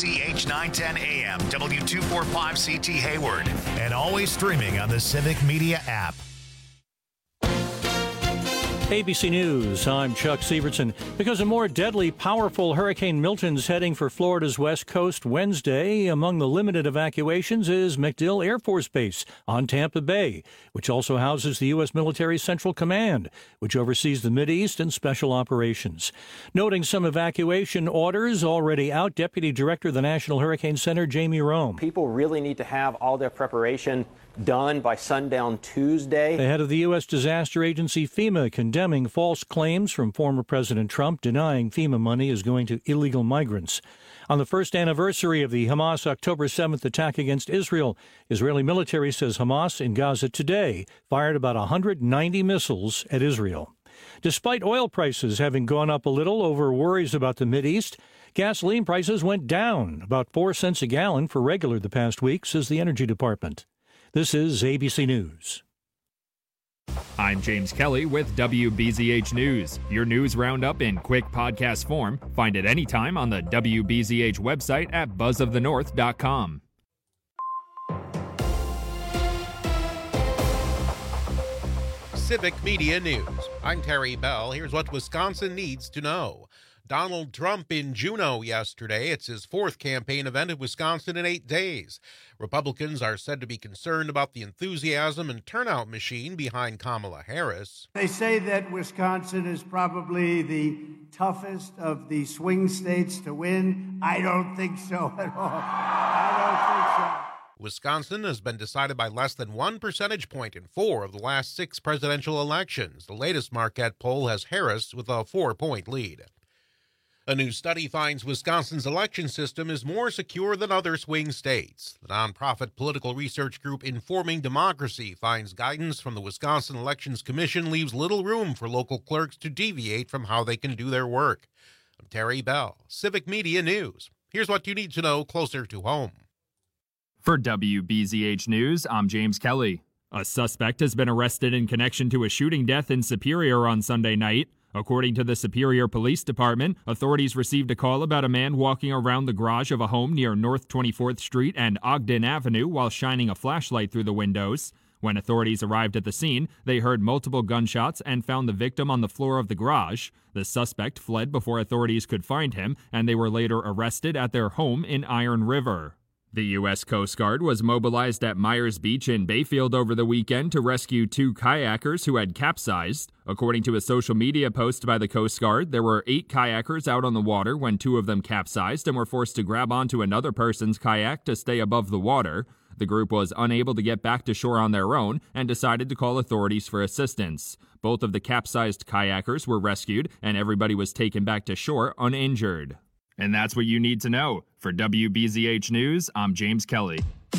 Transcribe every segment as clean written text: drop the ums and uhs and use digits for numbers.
WBZH 910 AM, W245CT Hayward, and always streaming on the Civic Media app. ABC News, I'm Chuck Sievertson. Because a more deadly, powerful Hurricane Milton's heading for Florida's west coast Wednesday, among the limited evacuations is MacDill Air Force Base on Tampa Bay, which also houses the U.S. Military Central Command, which oversees the Mideast and special operations. Noting some evacuation orders already out, Deputy Director of the National Hurricane Center, Jamie Rome. People really need to have all their preparation done by sundown Tuesday. The head of the U.S. disaster agency FEMA condemning false claims from former President Trump denying FEMA money is going to illegal migrants. On the first anniversary of the Hamas October 7th attack against Israel, Israeli military says Hamas in Gaza today fired about 190 missiles at Israel. Despite oil prices having gone up a little over worries about the Mideast, gasoline prices went down about 4 cents a gallon for regular the past week, says the Energy Department. This is ABC News. I'm James Kelly with WBZH News. Your news roundup in quick podcast form. Find it anytime on the WBZH website at buzzofthenorth.com. Civic Media News. I'm Terry Bell. Here's what Wisconsin needs to know. Donald Trump in Juneau yesterday. It's his fourth campaign event in Wisconsin in 8 days. Republicans are said to be concerned about the enthusiasm and turnout machine behind Kamala Harris. They say that Wisconsin is probably the toughest of the swing states to win. I don't think so at all. I don't think so. Wisconsin has been decided by less than 1 percentage point in 4 of the last 6 presidential elections. The latest Marquette poll has Harris with a 4-point lead. A new study finds Wisconsin's election system is more secure than other swing states. The nonprofit political research group Informing Democracy finds guidance from the Wisconsin Elections Commission leaves little room for local clerks to deviate from how they can do their work. I'm Terry Bell, Civic Media News. Here's what you need to know closer to home. For WBZH News, I'm James Kelly. A suspect has been arrested in connection to a shooting death in Superior on Sunday night. According to the Superior Police Department, authorities received a call about a man walking around the garage of a home near North 24th Street and Ogden Avenue while shining a flashlight through the windows. When authorities arrived at the scene, they heard multiple gunshots and found the victim on the floor of the garage. The suspect fled before authorities could find him, and they were later arrested at their home in Iron River. The U.S. Coast Guard was mobilized at Myers Beach in Bayfield over the weekend to rescue 2 kayakers who had capsized. According to a social media post by the Coast Guard, there were 8 kayakers out on the water when 2 of them capsized and were forced to grab onto another person's kayak to stay above the water. The group was unable to get back to shore on their own and decided to call authorities for assistance. Both of the capsized kayakers were rescued, and everybody was taken back to shore uninjured. And that's what you need to know. For WBZH News, I'm James Kelly.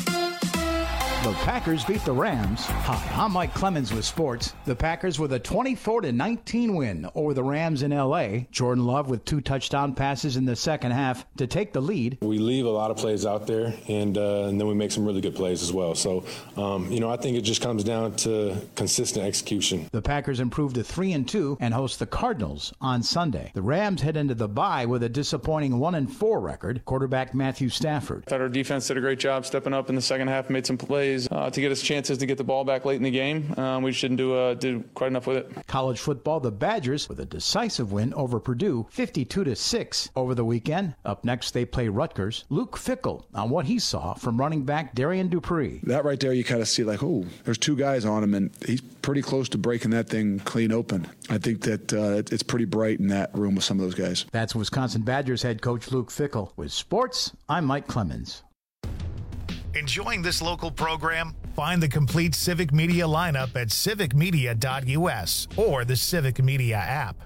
The Packers beat the Rams. Hi, I'm Mike Clemens with sports. The Packers with a 24-19 win over the Rams in L.A. Jordan Love with 2 touchdown passes in the second half to take the lead. We leave a lot of plays out there, and then we make some really good plays as well. So, I think it just comes down to consistent execution. The Packers improved to 3-2 and host the Cardinals on Sunday. The Rams head into the bye with a disappointing 1-4 record. Quarterback Matthew Stafford. I thought our defense did a great job stepping up in the second half, made some plays to get us chances to get the ball back late in the game. We just didn't do quite enough with it. College football, the Badgers with a decisive win over Purdue, 52-6 over the weekend. Up next, they play Rutgers. Luke Fickell on what he saw from running back Darian Dupree. That right there, you kind of see like, oh, there's 2 guys on him, and he's pretty close to breaking that thing clean open. I think that it's pretty bright in that room with some of those guys. That's Wisconsin Badgers head coach Luke Fickell. With sports, I'm Mike Clemens. Enjoying this local program? Find the complete Civic Media lineup at civicmedia.us or the Civic Media app.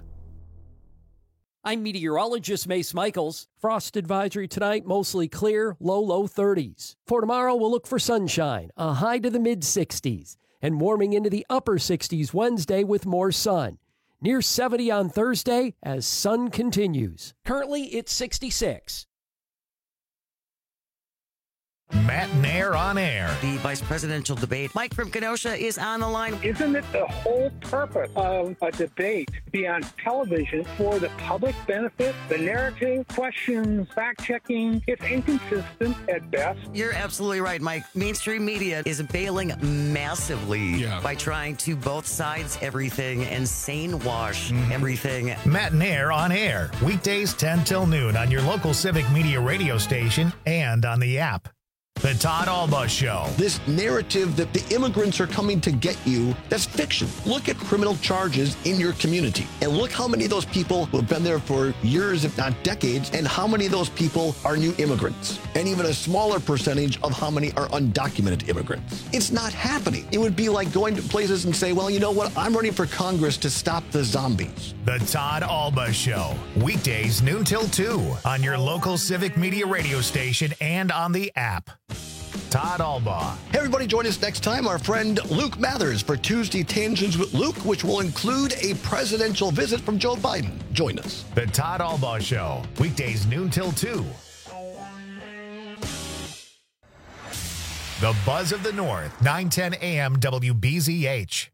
I'm meteorologist Mace Michaels. Frost advisory tonight, mostly clear, low 30s. For tomorrow, we'll look for sunshine, a high to the mid-60s, and warming into the upper 60s Wednesday with more sun. Near 70 on Thursday as sun continues. Currently, it's 66. Matt Nair on air. The vice presidential debate. Mike from Kenosha is on the line. Isn't it the whole purpose of a debate to be on television for the public benefit? The narrative, questions, fact-checking, it's inconsistent at best. You're absolutely right, Mike. Mainstream media is bailing massively by trying to both sides everything and sane wash everything. Matt Nair on air. Weekdays 10 till noon on your local Civic Media radio station and on the app. The Todd Alba Show. This narrative that the immigrants are coming to get you, that's fiction. Look at criminal charges in your community and look how many of those people who have been there for years, if not decades, and how many of those people are new immigrants, and even a smaller percentage of how many are undocumented immigrants. It's not happening. It would be like going to places and say, well, you know what? I'm running for Congress to stop the zombies. The Todd Alba Show. Weekdays noon till 2 on your local Civic Media radio station and on the app. Todd Alba. Hey, everybody, join us next time. Our friend Luke Mathers for Tuesday Tangents with Luke, which will include a presidential visit from Joe Biden. Join us. The Todd Alba Show. Weekdays noon till 2. The Buzz of the North. 9:10 a.m. WBZH.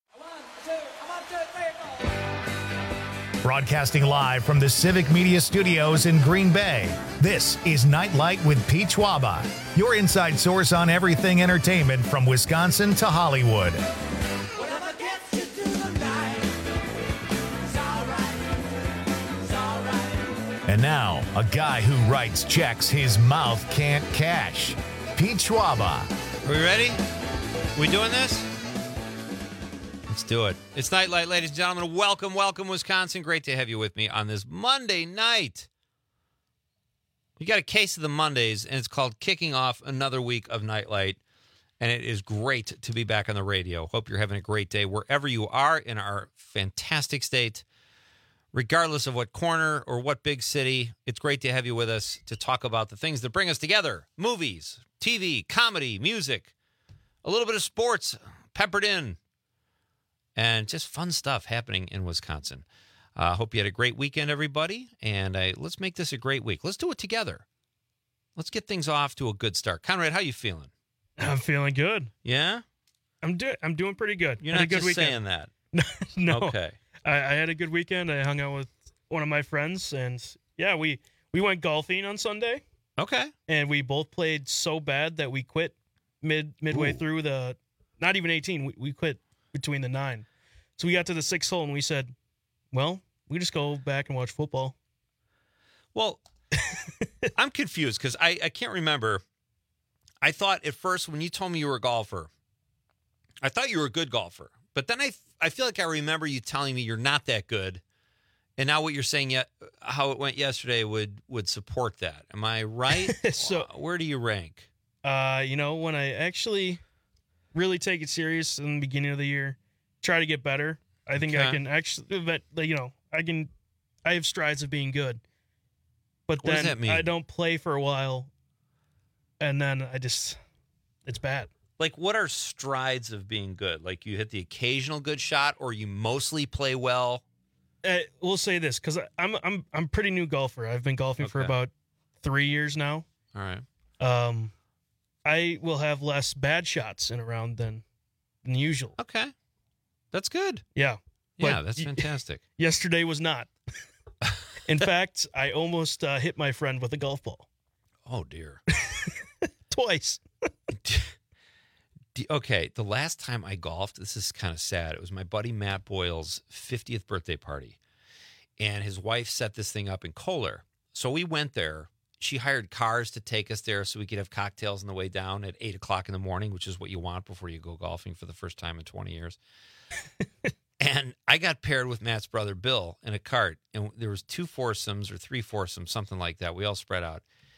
Broadcasting live from the Civic Media Studios in Green Bay, this is Nightlight with Pete Schwaba, your inside source on everything entertainment from Wisconsin to Hollywood. And now, a guy who writes checks his mouth can't cash, Pete Schwaba. Are we ready? We doing this? Let's do it. It's Nightlight, ladies and gentlemen. Welcome, Wisconsin. Great to have you with me on this Monday night. We got a case of the Mondays, and it's called Kicking Off Another Week of Nightlight, and it is great to be back on the radio. Hope you're having a great day wherever you are in our fantastic state. Regardless of what corner or what big city, it's great to have you with us to talk about the things that bring us together. Movies, TV, comedy, music, a little bit of sports peppered in. And just fun stuff happening in Wisconsin. Hope you had a great weekend, everybody. And let's make this a great week. Let's do it together. Let's get things off to a good start. Conrad, how you feeling? I'm feeling good. Yeah? I'm doing pretty good. You're not just saying that. No. Okay. I had a good weekend. I hung out with one of my friends. And, yeah, we went golfing on Sunday. Okay. And we both played so bad that we quit midway through the – not even 18. We quit between the 9. So we got to the 6th hole, and we said, well, we just go back and watch football. Well, I'm confused because I can't remember. I thought at first when you told me you were a golfer, I thought you were a good golfer. But then I feel like I remember you telling me you're not that good. And now what you're saying, how it went yesterday would support that. Am I right? So where do you rank? When I actually really take it serious in the beginning of the year, try to get better. I think I can actually, but I have strides of being good. But what then does that mean? I don't play for a while, and then it's bad. Like, what are strides of being good? Like, you hit the occasional good shot, or you mostly play well? We'll say this because I'm a pretty new golfer. I've been golfing for about 3 years now. All right. I will have less bad shots in a round than usual. Okay. That's good. Yeah. Yeah, that's fantastic. Yesterday was not. In fact, I almost hit my friend with a golf ball. Oh, dear. Twice. Okay, the last time I golfed, this is kind of sad. It was my buddy Matt Boyle's 50th birthday party, and his wife set this thing up in Kohler. So we went there. She hired cars to take us there so we could have cocktails on the way down at 8 o'clock in the morning, which is what you want before you go golfing for the first time in 20 years. And I got paired with Matt's brother, Bill, in a cart. And there was 2 foursomes or 3 foursomes, something like that. We all spread out.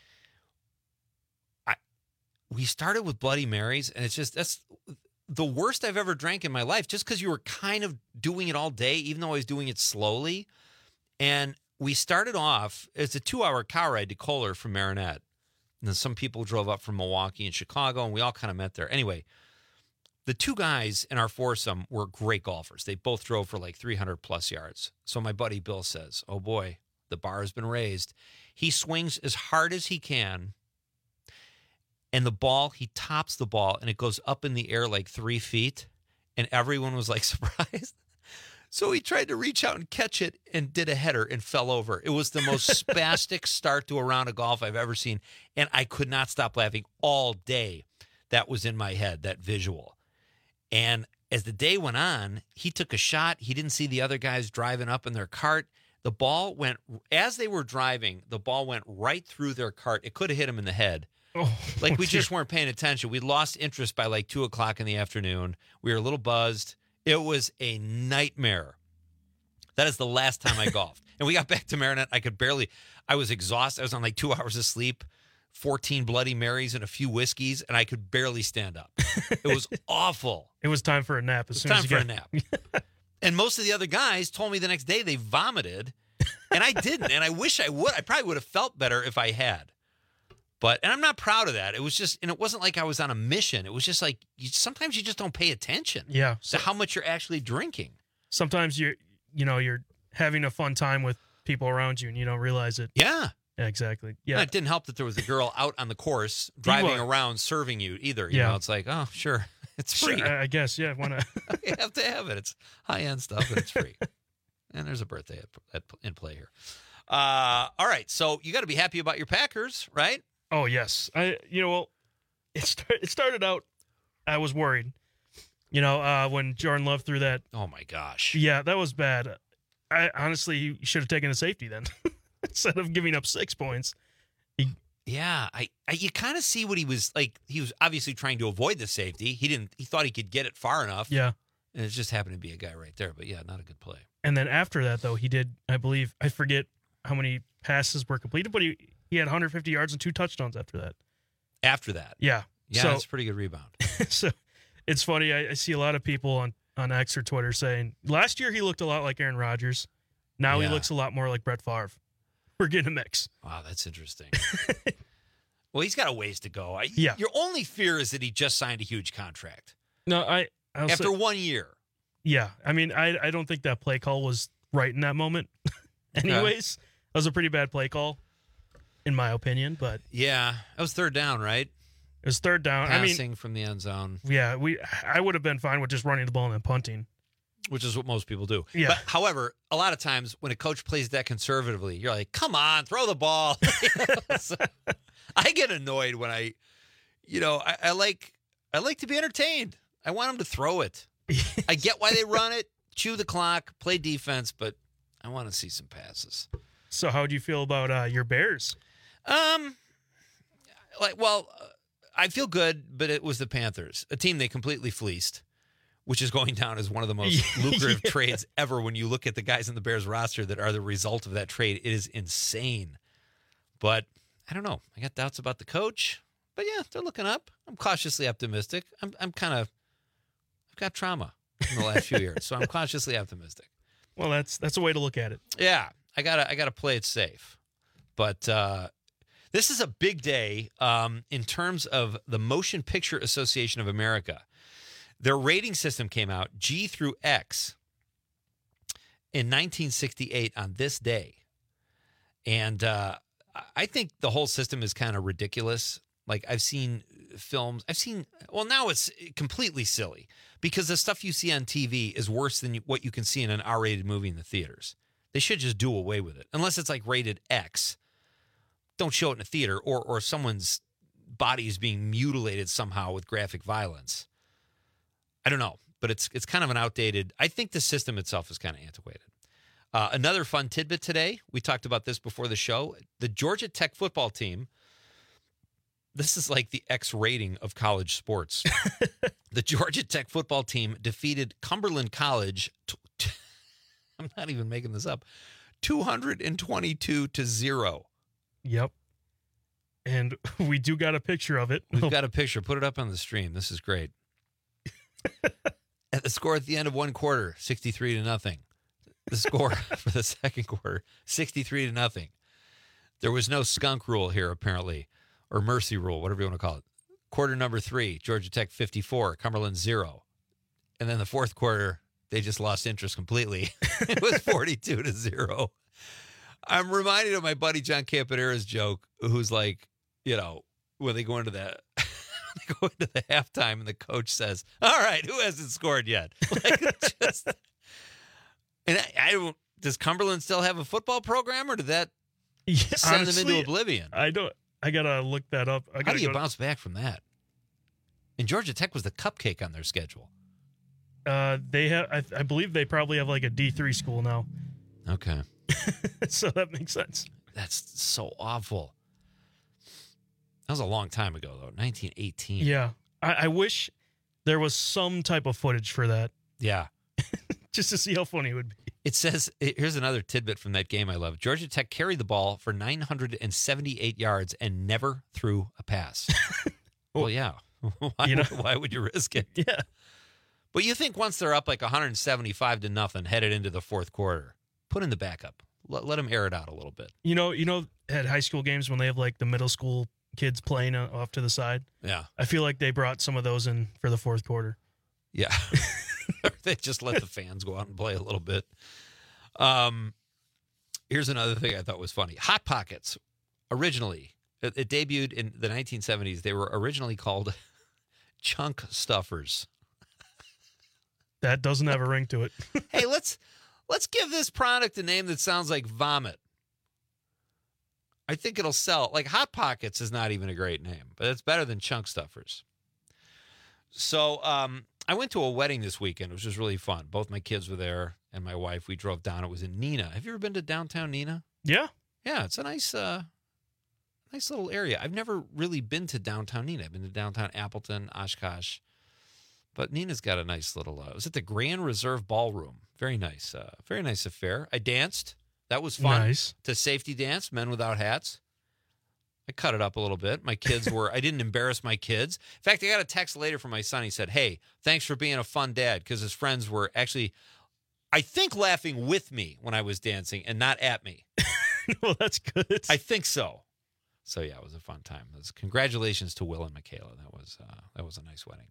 We started with Bloody Marys, and that's the worst I've ever drank in my life, just because you were kind of doing it all day, even though I was doing it slowly. And we started off, it's a 2-hour car ride to Kohler from Marinette. And then some people drove up from Milwaukee and Chicago, and we all kind of met there. Anyway, the 2 guys in our foursome were great golfers. They both drove for like 300-plus yards. So my buddy Bill says, oh, boy, the bar has been raised. He swings as hard as he can, And the ball, he tops the ball, and it goes up in the air like 3 feet, and everyone was like surprised. So he tried to reach out and catch it and did a header and fell over. It was the most spastic start to a round of golf I've ever seen, and I could not stop laughing all day. That was in my head, that visual. And as the day went on, he took a shot. He didn't see the other guys driving up in their cart. The ball went, as they were driving, the ball went right through their cart. It could have hit him in the head. Like, we just weren't paying attention. We lost interest by like 2 o'clock in the afternoon. We were a little buzzed. It was a nightmare. That is the last time I golfed. And we got back to Marinette. I was exhausted. I was on like 2 hours of sleep, 14 Bloody Marys and a few whiskeys, and I could barely stand up. It was awful. It was time for a nap. A nap. And most of the other guys told me the next day they vomited, and I didn't. And I wish I would. I probably would have felt better if I had. And I'm not proud of that. It was just, and it wasn't like I was on a mission. It was just like, sometimes you just don't pay attention to how much you're actually drinking. Sometimes you're having a fun time with people around you and you don't realize it. Yeah. Yeah, exactly. Yeah. And it didn't help that there was a girl out on the course driving around serving you either. You know, it's like, oh, sure. It's free. Sure, I guess, yeah. Why not? You have to have it. It's high-end stuff, and it's free. And there's a birthday in play here. All right, so you got to be happy about your Packers, right? Oh, yes. It started out, I was worried. When Jordan Love threw that. Oh, my gosh. Yeah, that was bad. I honestly, he should have taken a safety then. Instead of giving up 6 points. You kind of see what he was like. He was obviously trying to avoid the safety. He thought he could get it far enough. Yeah. And it just happened to be a guy right there. But yeah, not a good play. And then after that, though, he did, I believe, I forget how many passes were completed, but he had 150 yards and 2 touchdowns after that. After that? Yeah. Yeah, so, that's a pretty good rebound. So it's funny. I see a lot of people on X or Twitter saying, last year he looked a lot like Aaron Rodgers. Now he looks a lot more like Brett Favre. We're getting a mix. Wow, that's interesting. Well, he's got a ways to go. Yeah. Your only fear is that he just signed a huge contract. No, after 1 year. Yeah. I mean, I don't think that play call was right in that moment. Anyways, that was a pretty bad play call, in my opinion. But yeah, that was third down, right? It was third down. Passing from the end zone. Yeah, I would have been fine with just running the ball and then punting. Which is what most people do. Yeah. But, however, a lot of times when a coach plays that conservatively, you're like, come on, throw the ball. So, I get annoyed when I like to be entertained. I want them to throw it. I get why they run it, chew the clock, play defense, but I want to see some passes. So how do you feel about your Bears? I feel good, but it was the Panthers, a team they completely fleeced, which is going down as one of the most lucrative trades ever when you look at the guys in the Bears roster that are the result of that trade. It is insane. But I don't know. I got doubts about the coach. But yeah, they're looking up. I'm cautiously optimistic. I've got trauma in the last few years, so I'm cautiously optimistic. Well, that's a way to look at it. Yeah, I gotta play it safe. But this is a big day in terms of the Motion Picture Association of America. Their rating system came out, G through X, in 1968 on this day. And I think the whole system is kind of ridiculous. Like, I've seen films. Now it's completely silly because the stuff you see on TV is worse than what you can see in an R-rated movie in the theaters. They should just do away with it. Unless it's like rated X. Don't show it in a theater or someone's body is being mutilated somehow with graphic violence. I don't know, but it's kind of an outdated. I think the system itself is kind of antiquated. Another fun tidbit today. We talked about this before the show. The Georgia Tech football team. This is like the X rating of college sports. The Georgia Tech football team defeated Cumberland College. I'm not even making this up. 222-0. Yep. And we do got a picture of it. We've got a picture. Put it up on the stream. This is great. At the score at the end of one quarter, 63-0. The score for the second quarter, 63-0. There was no skunk rule here, apparently, or mercy rule, whatever you want to call it. Quarter number 3, Georgia Tech 54, Cumberland 0. And then the fourth quarter, they just lost interest completely. It was 42-0. I'm reminded of my buddy John Campanera's joke, who's like, when they go into They go into the halftime, and the coach says, "All right, who hasn't scored yet?" Like, just, and I don't. Does Cumberland still have a football program, or did that send honestly, them into oblivion? I don't. I gotta look that up. How do you bounce back from that? And Georgia Tech was the cupcake on their schedule. They have. I believe they probably have like a D3 school now. Okay. So that makes sense. That's so awful. That was a long time ago, though. 1918. Yeah. I wish there was some type of footage for that. Yeah. Just to see how funny it would be. It says, here's another tidbit from that game I love. Georgia Tech carried the ball for 978 yards and never threw a pass. Well, yeah. Why would you risk it? Yeah. But you think once they're up like 175-0 headed into the fourth quarter, put in the backup. Let them air it out a little bit. You know, at high school games when they have like the middle school kids playing off to the side. Yeah. I feel like they brought some of those in for the fourth quarter. Yeah. They just let the fans go out and play a little bit. Here's another thing I thought was funny. Hot Pockets, originally, it debuted in the 1970s. They were originally called Chunk Stuffers. That doesn't have a ring to it. Hey, let's give this product a name that sounds like vomit. I think it'll sell. Like Hot Pockets is not even a great name, but it's better than Chunk Stuffers. So I went to a wedding this weekend, which was really fun. Both my kids were there and my wife. We drove down. It was in Neenah. Have you ever been to downtown Neenah? Yeah. Yeah, it's a nice little area. I've never really been to downtown Neenah. I've been to downtown Appleton, Oshkosh. But Neenah's got a nice little, it was at the Grand Reserve Ballroom. Very nice affair. I danced. That was fun. Nice. To safety dance, Men Without Hats. I cut it up a little bit. My kids I didn't embarrass my kids. In fact, I got a text later from my son. He said, "Hey, thanks for being a fun dad," because his friends were actually, I think, laughing with me when I was dancing and not at me. Well, that's good. I think so. So, yeah, it was a fun time. Congratulations to Will and Michaela. That was a nice wedding.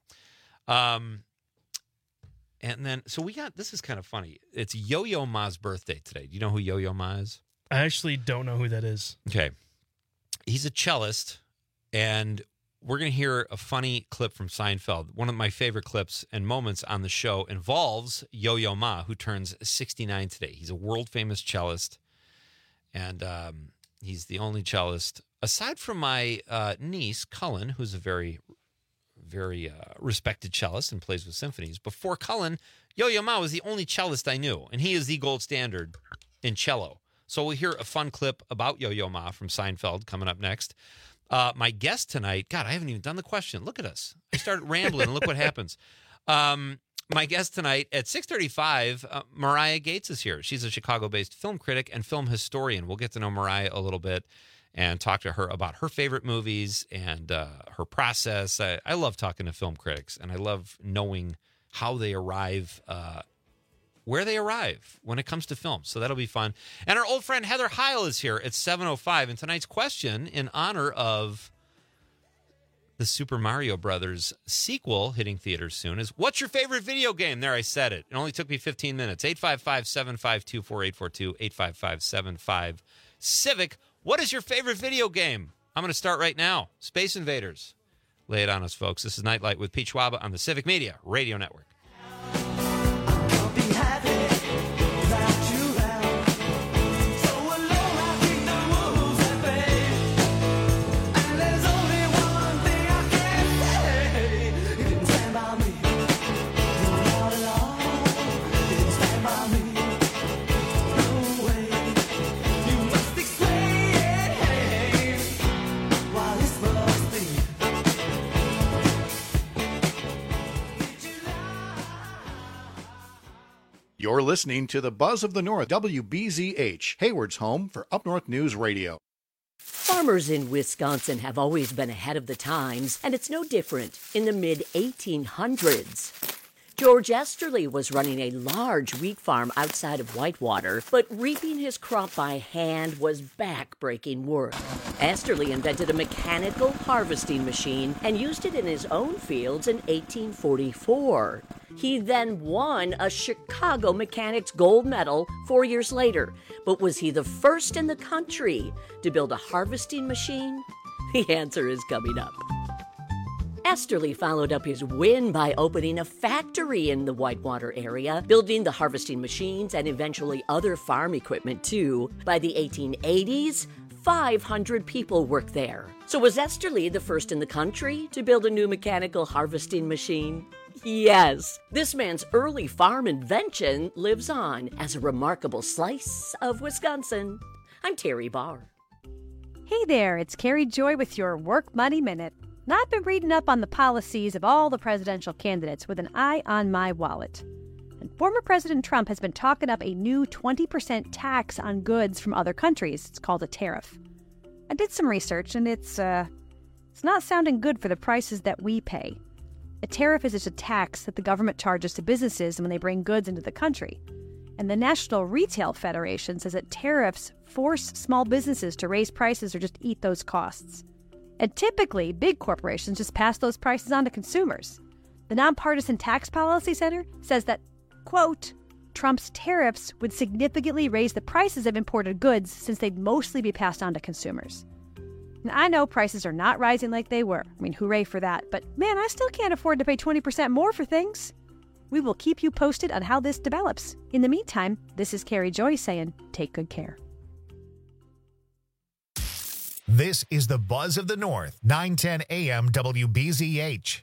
And then, so this is kind of funny. It's Yo-Yo Ma's birthday today. Do you know who Yo-Yo Ma is? I actually don't know who that is. Okay. He's a cellist, and we're going to hear a funny clip from Seinfeld. One of my favorite clips and moments on the show involves Yo-Yo Ma, who turns 69 today. He's a world-famous cellist, and he's the only cellist, aside from my niece, Cullen, who's a very, very respected cellist and plays with symphonies. Before Cullen, Yo-Yo Ma was the only cellist I knew, and he is the gold standard in cello. So we'll hear a fun clip about Yo-Yo Ma from Seinfeld coming up next. My guest tonight, God, I haven't even done the question. Look at us. I started rambling, and look what happens. My guest tonight at 6:35, Mariah Gates is here. She's a Chicago-based film critic and film historian. We'll get to know Mariah a little bit and talk to her about her favorite movies and her process. I love talking to film critics, and I love knowing how they arrive where they arrive when it comes to film. So that'll be fun. And our old friend Heather Heil is here at 7:05. And tonight's question, in honor of the Super Mario Brothers sequel hitting theaters soon, is what's your favorite video game? There, I said it. It only took me 15 minutes. 855-752-4842, 855-75-CIVIC. What is your favorite video game? I'm going to start right now. Space Invaders. Lay it on us, folks. This is Nightlight with Pete Schwaba on the Civic Media Radio Network. You're listening to the Buzz of the North, WBZH, Hayward's home for Up North News Radio. Farmers in Wisconsin have always been ahead of the times, and it's no different in the mid-1800s. George Esterly was running a large wheat farm outside of Whitewater, but reaping his crop by hand was back-breaking work. Esterly invented a mechanical harvesting machine and used it in his own fields in 1844. He then won a Chicago Mechanics Gold Medal 4 years later. But was he the first in the country to build a harvesting machine? The answer is coming up. Esterly followed up his win by opening a factory in the Whitewater area, building the harvesting machines and eventually other farm equipment too. By the 1880s, 500 people worked there. So was Esterly the first in the country to build a new mechanical harvesting machine? Yes. This man's early farm invention lives on as a remarkable slice of Wisconsin. I'm Terry Barr. Hey there, it's Carrie Joy with your Work Money Minute. Now, I've been reading up on the policies of all the presidential candidates with an eye on my wallet. And former President Trump has been talking up a new 20% tax on goods from other countries. It's called a tariff. I did some research, and it's not sounding good for the prices that we pay. A tariff is just a tax that the government charges to businesses when they bring goods into the country. And the National Retail Federation says that tariffs force small businesses to raise prices or just eat those costs. And typically, big corporations just pass those prices on to consumers. The Nonpartisan Tax Policy Center says that, quote, Trump's tariffs would significantly raise the prices of imported goods since they'd mostly be passed on to consumers. And I know prices are not rising like they were. I mean, hooray for that. But man, I still can't afford to pay 20% more for things. We will keep you posted on how this develops. In the meantime, this is Carrie Joy saying, take good care. This is the Buzz of the North, 910 AM WBZH.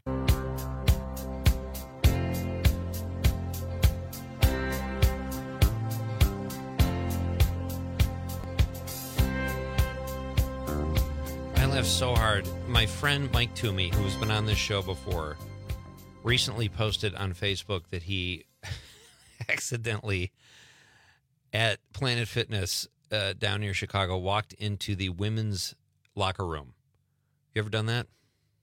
I laugh so hard. My friend Mike Toomey, who's been on this show before, recently posted on Facebook that he accidentally at Planet Fitness down near Chicago walked into the women's locker room. You ever done that?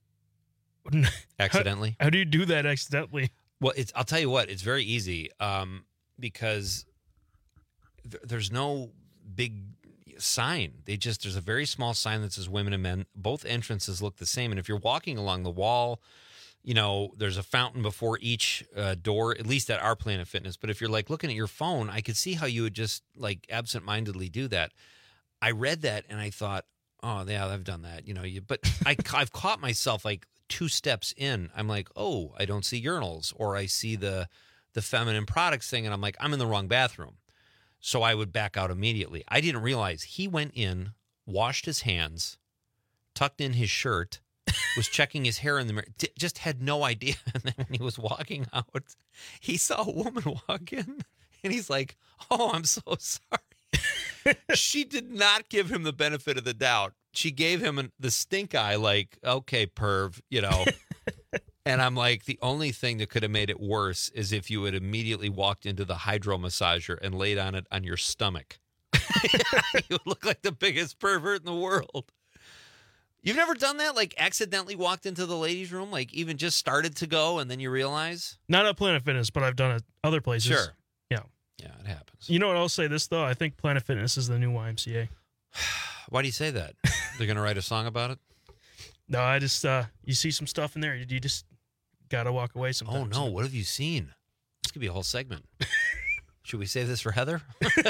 Accidentally? How do you do that accidentally? Well, I'll tell you what, it's very easy because there's no big sign. There's a very small sign that says women and men. Both entrances look the same. And if you're walking along the wall, you know, there's a fountain before each door, at least at our Planet Fitness. But if you're like looking at your phone, I could see how you would just like absentmindedly do that. I read that and I thought, oh, yeah, I've done that. You know, but I've caught myself like 2 steps in. I'm like, oh, I don't see urinals, or I see the feminine products thing, and I'm like, I'm in the wrong bathroom. So I would back out immediately. I didn't realize he went in, washed his hands, tucked in his shirt, was checking his hair in the mirror, just had no idea. And then when he was walking out, he saw a woman walk in, and he's like, oh, I'm so sorry. She did not give him the benefit of the doubt. She gave him the stink eye, like, okay, perv, you know. And I'm like, the only thing that could have made it worse is if you had immediately walked into the hydro massager and laid on it on your stomach. You would look like the biggest pervert in the world. You've never done that? Like accidentally walked into the ladies' room, like even just started to go and then you realize? Not at Planet Fitness, but I've done it other places. Sure. Yeah. Yeah, it happens. You know what? I'll say this, though. I think Planet Fitness is the new YMCA. Why do you say that? They're going to write a song about it? No, I just, you see some stuff in there. You just got to walk away sometimes. Oh, no. What have you seen? This could be a whole segment. Should we save this for Heather?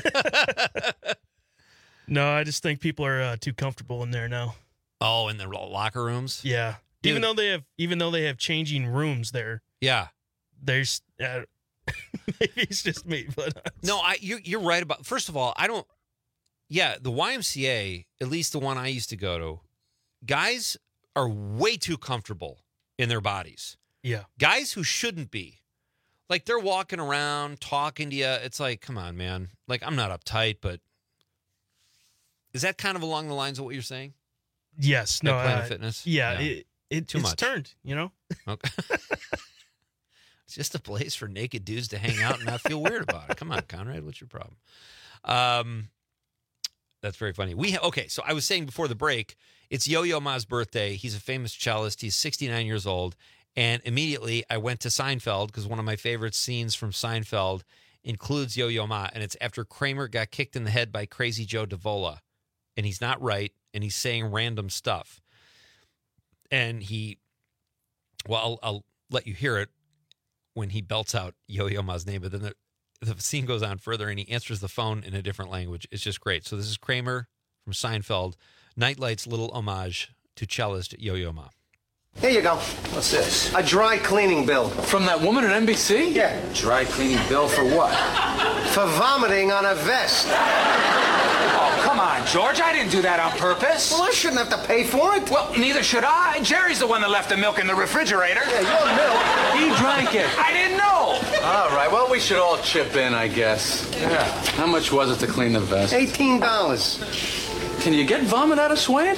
No, I just think people are too comfortable in there now. Oh, in the locker rooms? Yeah. Dude. Even though they have changing rooms there. Yeah. There's maybe it's just me, but no, you're right about. First of all, the YMCA, at least the one I used to go to, guys are way too comfortable in their bodies. Yeah. Guys who shouldn't be. Like they're walking around talking to you. It's like, come on, man. Like I'm not uptight, but is that kind of along the lines of what you're saying? Yes. No. Planet Fitness. Yeah. It's much. Turned. You know. Okay. It's just a place for naked dudes to hang out and not feel weird about it. Come on, Conrad. What's your problem? That's very funny. So I was saying before the break, it's Yo-Yo Ma's birthday. He's a famous cellist. He's 69 years old. And immediately I went to Seinfeld because one of my favorite scenes from Seinfeld includes Yo-Yo Ma. And it's after Kramer got kicked in the head by Crazy Joe Davola. And he's not right. And he's saying random stuff. And I'll let you hear it when he belts out Yo-Yo Ma's name. But then the scene goes on further and he answers the phone in a different language. It's just great. So this is Kramer from Seinfeld. Nightlight's little homage to cellist Yo-Yo Ma. Here you go. What's this? A dry cleaning bill. From that woman at NBC? Yeah. Dry cleaning bill for what? For vomiting on a vest. Oh, come on, George. I didn't do that on purpose. Well, I shouldn't have to pay for it. Well, neither should I. Jerry's the one that left the milk in the refrigerator. Yeah, your milk. He drank it. I didn't know. All right, well, we should all chip in, I guess. Yeah. How much was it to clean the vest? $18. Can you get vomit out of Swain?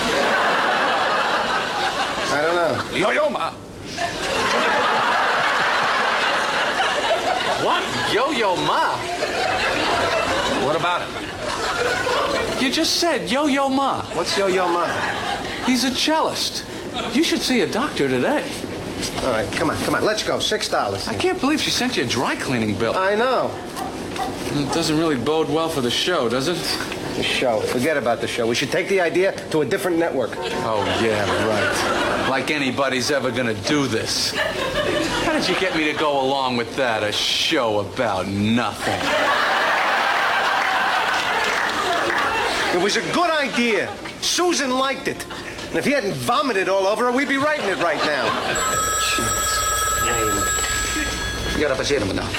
I don't know. Yo-yo ma. What? Yo-yo ma? What about it? You just said Yo-yo ma. What's Yo-yo ma? He's a cellist. You should see a doctor today. All right, come on. Let's go. $6. I can't believe she sent you a dry cleaning bill. I know. It doesn't really bode well for the show, does it? The show. Forget about the show. We should take the idea to a different network. Oh, yeah, right. Like anybody's ever gonna do this. How did you get me to go along with that? A show about nothing. It was a good idea. Susan liked it. And if he hadn't vomited all over her, we'd be writing it right now. Gliela facendo now.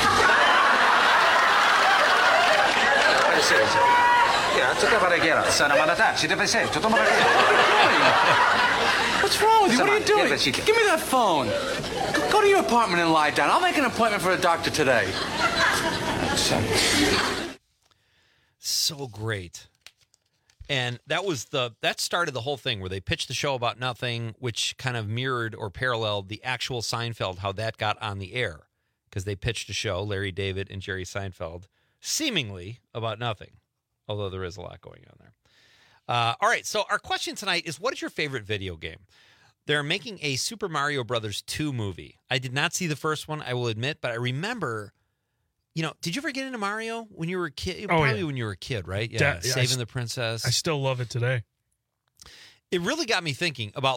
What's wrong with you? What are you doing? Give me that phone. Go to your apartment and lie down. I'll make an appointment for a doctor today. So great. And that started the whole thing where they pitched the show about nothing, which kind of mirrored or paralleled the actual Seinfeld, how that got on the air. Because they pitched a show, Larry David and Jerry Seinfeld, seemingly about nothing. Although there is a lot going on there. All right, so our question tonight is, what is your favorite video game? They're making a Super Mario Brothers 2 movie. I did not see the first one, I will admit, but I remember, did you ever get into Mario when you were a kid? Oh, Probably yeah. when you were a kid, right? Yeah, Saving the Princess. I still love it today. It really got me thinking about,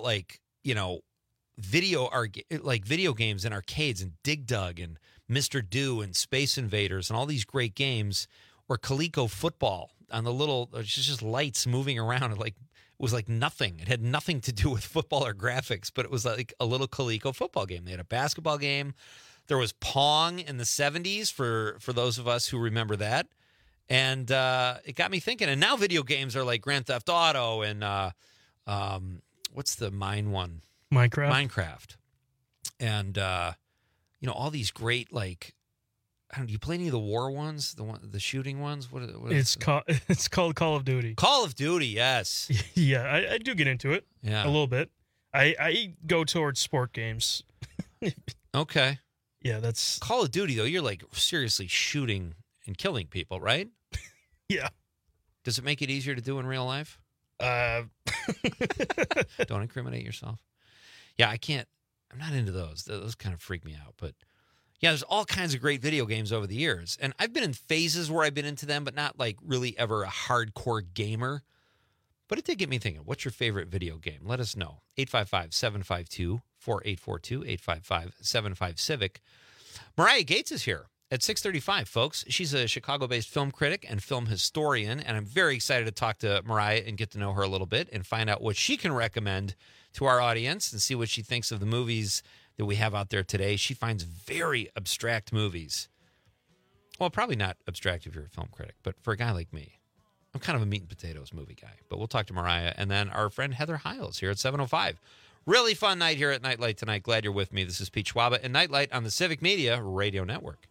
video games in arcades and Dig Dug and Mr. Do and Space Invaders and all these great games, or Coleco Football on the little, just lights moving around. It was like nothing. It had nothing to do with football or graphics, but it was like a little Coleco football game. They had a basketball game. There was Pong in the 70s for those of us who remember that. And it got me thinking. And now video games are like Grand Theft Auto and what's the mine one? Minecraft. And, all these great, do you play any of the war ones? The shooting ones? It's called Call of Duty. Call of Duty, yes. Yeah, I do get into it. Yeah. A little bit. I go towards sport games. Okay. Yeah, that's Call of Duty, though. You're seriously shooting and killing people, right? Yeah. Does it make it easier to do in real life? Don't incriminate yourself. Yeah, I'm not into those. Those kind of freak me out, but yeah, there's all kinds of great video games over the years. And I've been in phases where I've been into them, but not really ever a hardcore gamer. But it did get me thinking, what's your favorite video game? Let us know. 855-752-4842, 855-75-CIVIC. Mariah Gates is here at 6:35, folks. She's a Chicago-based film critic and film historian, and I'm very excited to talk to Mariah and get to know her a little bit and find out what she can recommend to our audience and see what she thinks of the movies that we have out there today. She finds very abstract movies. Well, probably not abstract if you're a film critic, but for a guy like me, I'm kind of a meat and potatoes movie guy. But we'll talk to Mariah and then our friend Heather Hiles here at 7:05. Really fun night here at Nightlight tonight. Glad you're with me. This is Pete Schwaba and Nightlight on the Civic Media Radio Network.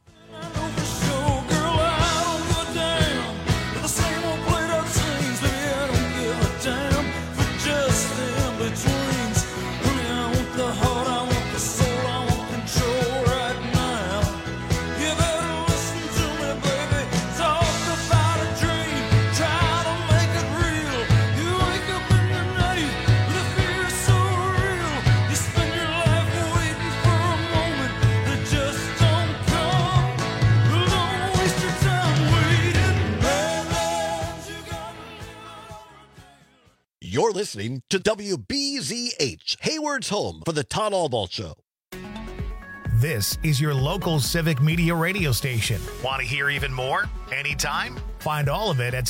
You're listening to WBZH, Hayward's home for the Todd Albaugh Show. This is your local Civic Media radio station. Want to hear even more? Anytime? Find all of it at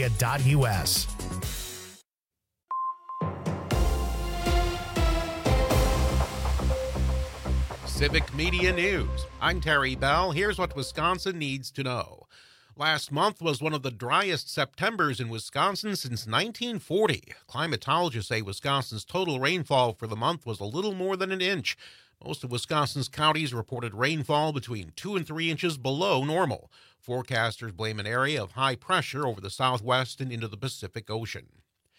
civicmedia.us. Civic Media News. I'm Terry Bell. Here's what Wisconsin needs to know. Last month was one of the driest Septembers in Wisconsin since 1940. Climatologists say Wisconsin's total rainfall for the month was a little more than an inch. Most of Wisconsin's counties reported rainfall between 2 and 3 inches below normal. Forecasters blame an area of high pressure over the southwest and into the Pacific Ocean.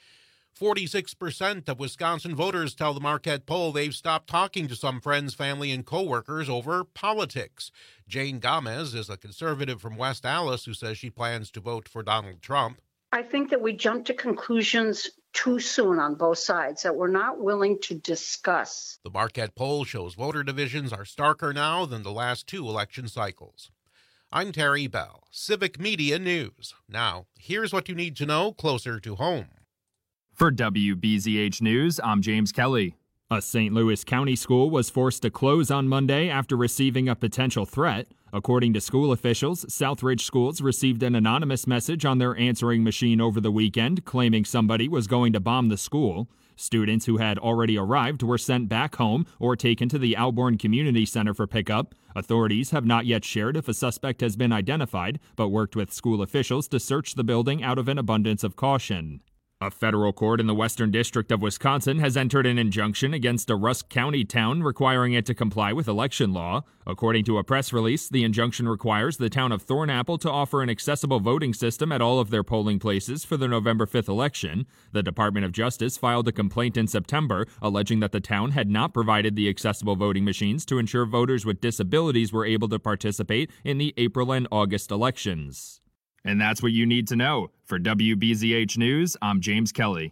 46% of Wisconsin voters tell the Marquette poll they've stopped talking to some friends, family, and coworkers over politics. Jane Gomez is a conservative from West Allis who says she plans to vote for Donald Trump. I think that we jump to conclusions too soon on both sides, that we're not willing to discuss. The Marquette poll shows voter divisions are starker now than the last 2 election cycles. I'm Terry Bell, Civic Media News. Now, here's what you need to know closer to home. For WBZH News, I'm James Kelly. A St. Louis County school was forced to close on Monday after receiving a potential threat. According to school officials, Southridge Schools received an anonymous message on their answering machine over the weekend claiming somebody was going to bomb the school. Students who had already arrived were sent back home or taken to the Alborn Community Center for pickup. Authorities have not yet shared if a suspect has been identified, but worked with school officials to search the building out of an abundance of caution. A federal court in the Western District of Wisconsin has entered an injunction against a Rusk County town requiring it to comply with election law. According to a press release, the injunction requires the town of Thornapple to offer an accessible voting system at all of their polling places for the November 5th election. The Department of Justice filed a complaint in September alleging that the town had not provided the accessible voting machines to ensure voters with disabilities were able to participate in the April and August elections. And that's what you need to know. For WBZH News, I'm James Kelly.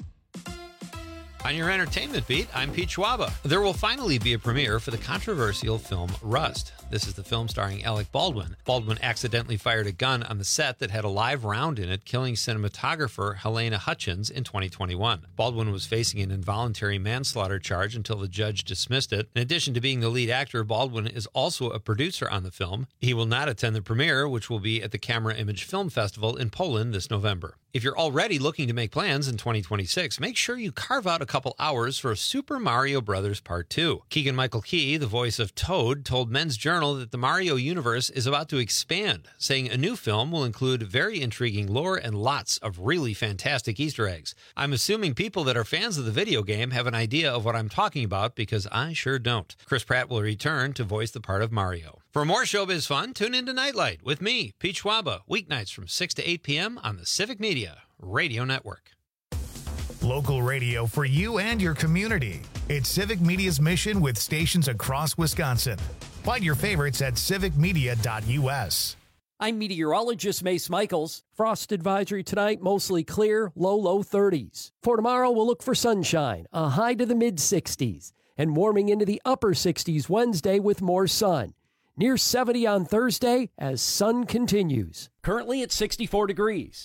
On your entertainment beat, I'm Pete Schwaba. There will finally be a premiere for the controversial film Rust. This is the film starring Alec Baldwin. Baldwin accidentally fired a gun on the set that had a live round in it, killing cinematographer Helena Hutchins in 2021. Baldwin was facing an involuntary manslaughter charge until the judge dismissed it. In addition to being the lead actor, Baldwin is also a producer on the film. He will not attend the premiere, which will be at the Camera Image Film Festival in Poland this November. If you're already looking to make plans in 2026, make sure you carve out a couple hours for Super Mario Bros. Part 2. Keegan-Michael Key, the voice of Toad, told Men's Journal that the Mario universe is about to expand, saying a new film will include very intriguing lore and lots of really fantastic Easter eggs. I'm assuming people that are fans of the video game have an idea of what I'm talking about because I sure don't. Chris Pratt will return to voice the part of Mario. For more showbiz fun, tune into Nightlight with me, Pete Schwaba, weeknights from 6 to 8 p.m. on the Civic Media Radio Network. Local radio for you and your community. It's Civic Media's mission with stations across Wisconsin. Find your favorites at civicmedia.us. I'm meteorologist Mace Michaels. Frost advisory tonight, mostly clear, low 30s. For tomorrow, we'll look for sunshine, a high to the mid-60s, and warming into the upper 60s Wednesday with more sun. Near 70 on Thursday as sun continues. Currently at 64 degrees.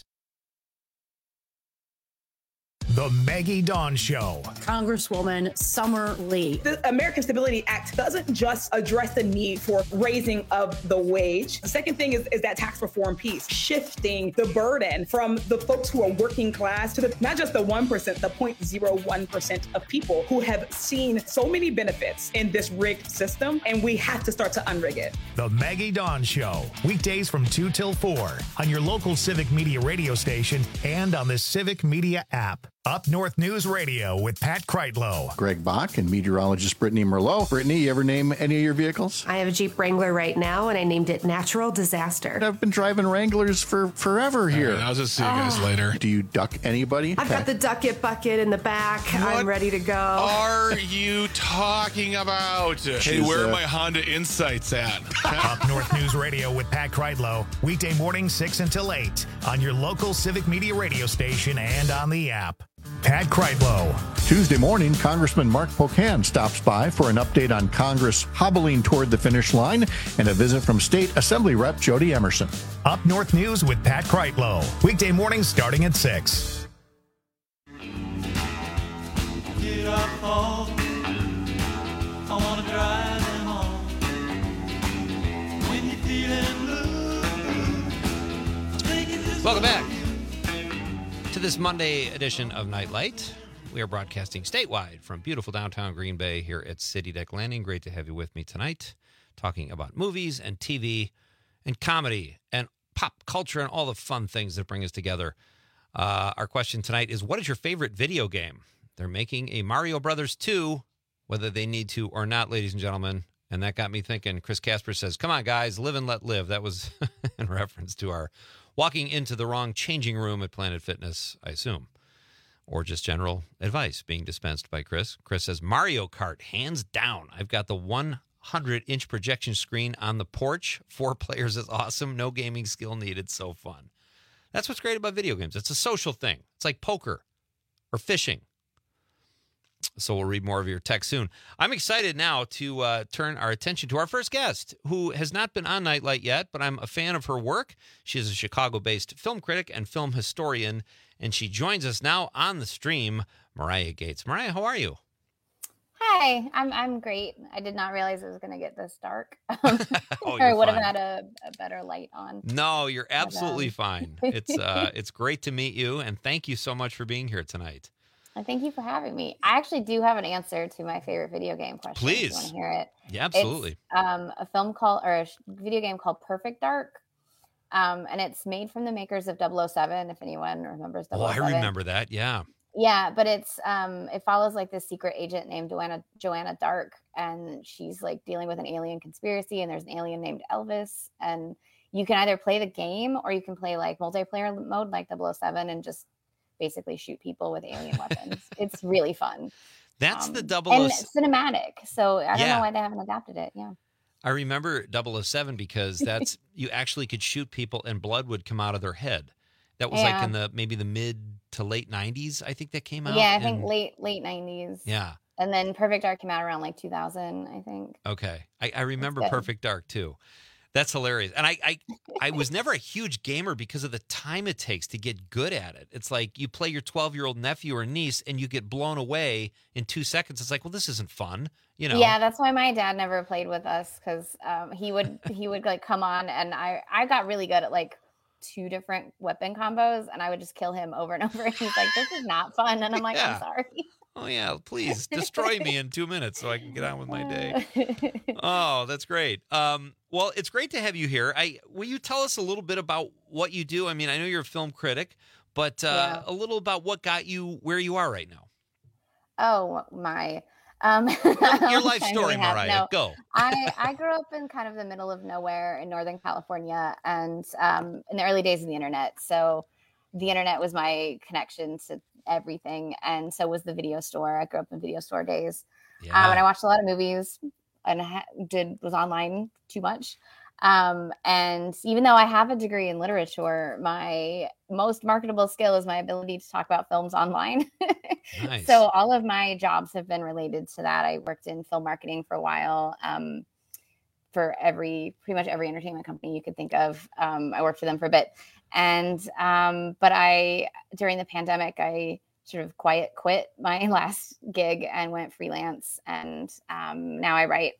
The Maggie Dawn Show. Congresswoman Summer Lee. The American Stability Act doesn't just address the need for raising of the wage. The second thing is that tax reform piece, shifting the burden from the folks who are working class to not just the 1%, the 0.01% of people who have seen so many benefits in this rigged system, and we have to start to unrig it. The Maggie Dawn Show. Weekdays from 2 till 4 on your local Civic Media radio station and on the Civic Media app. Up North News Radio with Pat Kreitlow. Greg Bach and meteorologist Brittany Merlot. Brittany, you ever name any of your vehicles? I have a Jeep Wrangler right now, and I named it Natural Disaster. I've been driving Wranglers for forever here. Right, I'll just see you guys later. Do you duck anybody? I've got the Duck It bucket in the back. What I'm ready to go. Are you talking about? Hey, where are my Honda Insights at? Up North News Radio with Pat Kreitlow. Weekday morning 6 until 8 on your local Civic Media radio station and on the app. Pat Kreitlow. Tuesday morning, Congressman Mark Pocan stops by for an update on Congress hobbling toward the finish line and a visit from State Assembly Rep Jody Emerson. Up North News with Pat Kreitlow. Weekday mornings starting at 6. Get up home. I want to drive them home. When you're feeling blue. Welcome back to this Monday edition of Nightlight. We are broadcasting statewide from beautiful downtown Green Bay here at City Deck Landing. Great to have you with me tonight, talking about movies and TV and comedy and pop culture and all the fun things that bring us together. Our question tonight is, what is your favorite video game? They're making a Mario Brothers 2, whether they need to or not, ladies and gentlemen. And that got me thinking. Chris Casper says, come on, guys, live and let live. That was in reference to our walking into the wrong changing room at Planet Fitness, I assume. Or just general advice being dispensed by Chris. Chris says, Mario Kart, hands down. I've got the 100-inch projection screen on the porch. 4 players is awesome. No gaming skill needed. So fun. That's what's great about video games. It's a social thing. It's like poker or fishing. So we'll read more of your text soon. I'm excited now to turn our attention to our first guest, who has not been on Nightlight yet, but I'm a fan of her work. She is a Chicago-based film critic and film historian, and she joins us now on the stream, Mariah Gates. Mariah, how are you? Hi, I'm great. I did not realize it was going to get this dark. Oh, I would have had a better light on. No, you're absolutely fine. It's great to meet you, and thank you so much for being here tonight. Thank you for having me. I actually do have an answer to my favorite video game question. Please. If you want to hear it? Yeah, absolutely. It's a video game called Perfect Dark. And it's made from the makers of 007, if anyone remembers 007. Oh, I remember that. Yeah. Yeah, but it follows like this secret agent named Joanna Dark, and she's like dealing with an alien conspiracy, and there's an alien named Elvis, and you can either play the game or you can play like multiplayer mode like 007 and just basically shoot people with alien weapons. It's really fun. That's the 007. And cinematic. So I don't know why they haven't adapted it. Yeah. I remember 007 because that's you actually could shoot people and blood would come out of their head. That was like in the maybe the mid to late 90s, I think that came out. Yeah, I think late 90s. Yeah. And then Perfect Dark came out around like 2000, I think. Okay. I remember Perfect Dark too. That's hilarious. And I was never a huge gamer because of the time it takes to get good at it. It's like you play your 12-year-old nephew or niece and you get blown away in 2 seconds. It's like, well, this isn't fun. You know? Yeah, that's why my dad never played with us, because he would like come on, and I got really good at like 2 different weapon combos, and I would just kill him over and over. And he's like, this is not fun. And I'm like, I'm sorry. Oh, yeah, please destroy me in 2 minutes so I can get on with my day. Oh, that's great. Well, it's great to have you here. Will you tell us a little bit about what you do? I mean, I know you're a film critic, but a little about what got you where you are right now. Oh, my. Your life story, Mariah. No, go. I grew up in kind of the middle of nowhere in Northern California, and in the early days of the internet. So the internet was my connection to everything, and so was the video store. I grew up in video store days, and I watched a lot of movies and was online too much. And even though I have a degree in literature, my most marketable skill is my ability to talk about films online. Nice. So all of my jobs have been related to that. I worked in film marketing for a while, for pretty much every entertainment company you could think of. I worked for them for a bit. And, but during the pandemic, I sort of quit my last gig and went freelance. And, now I write,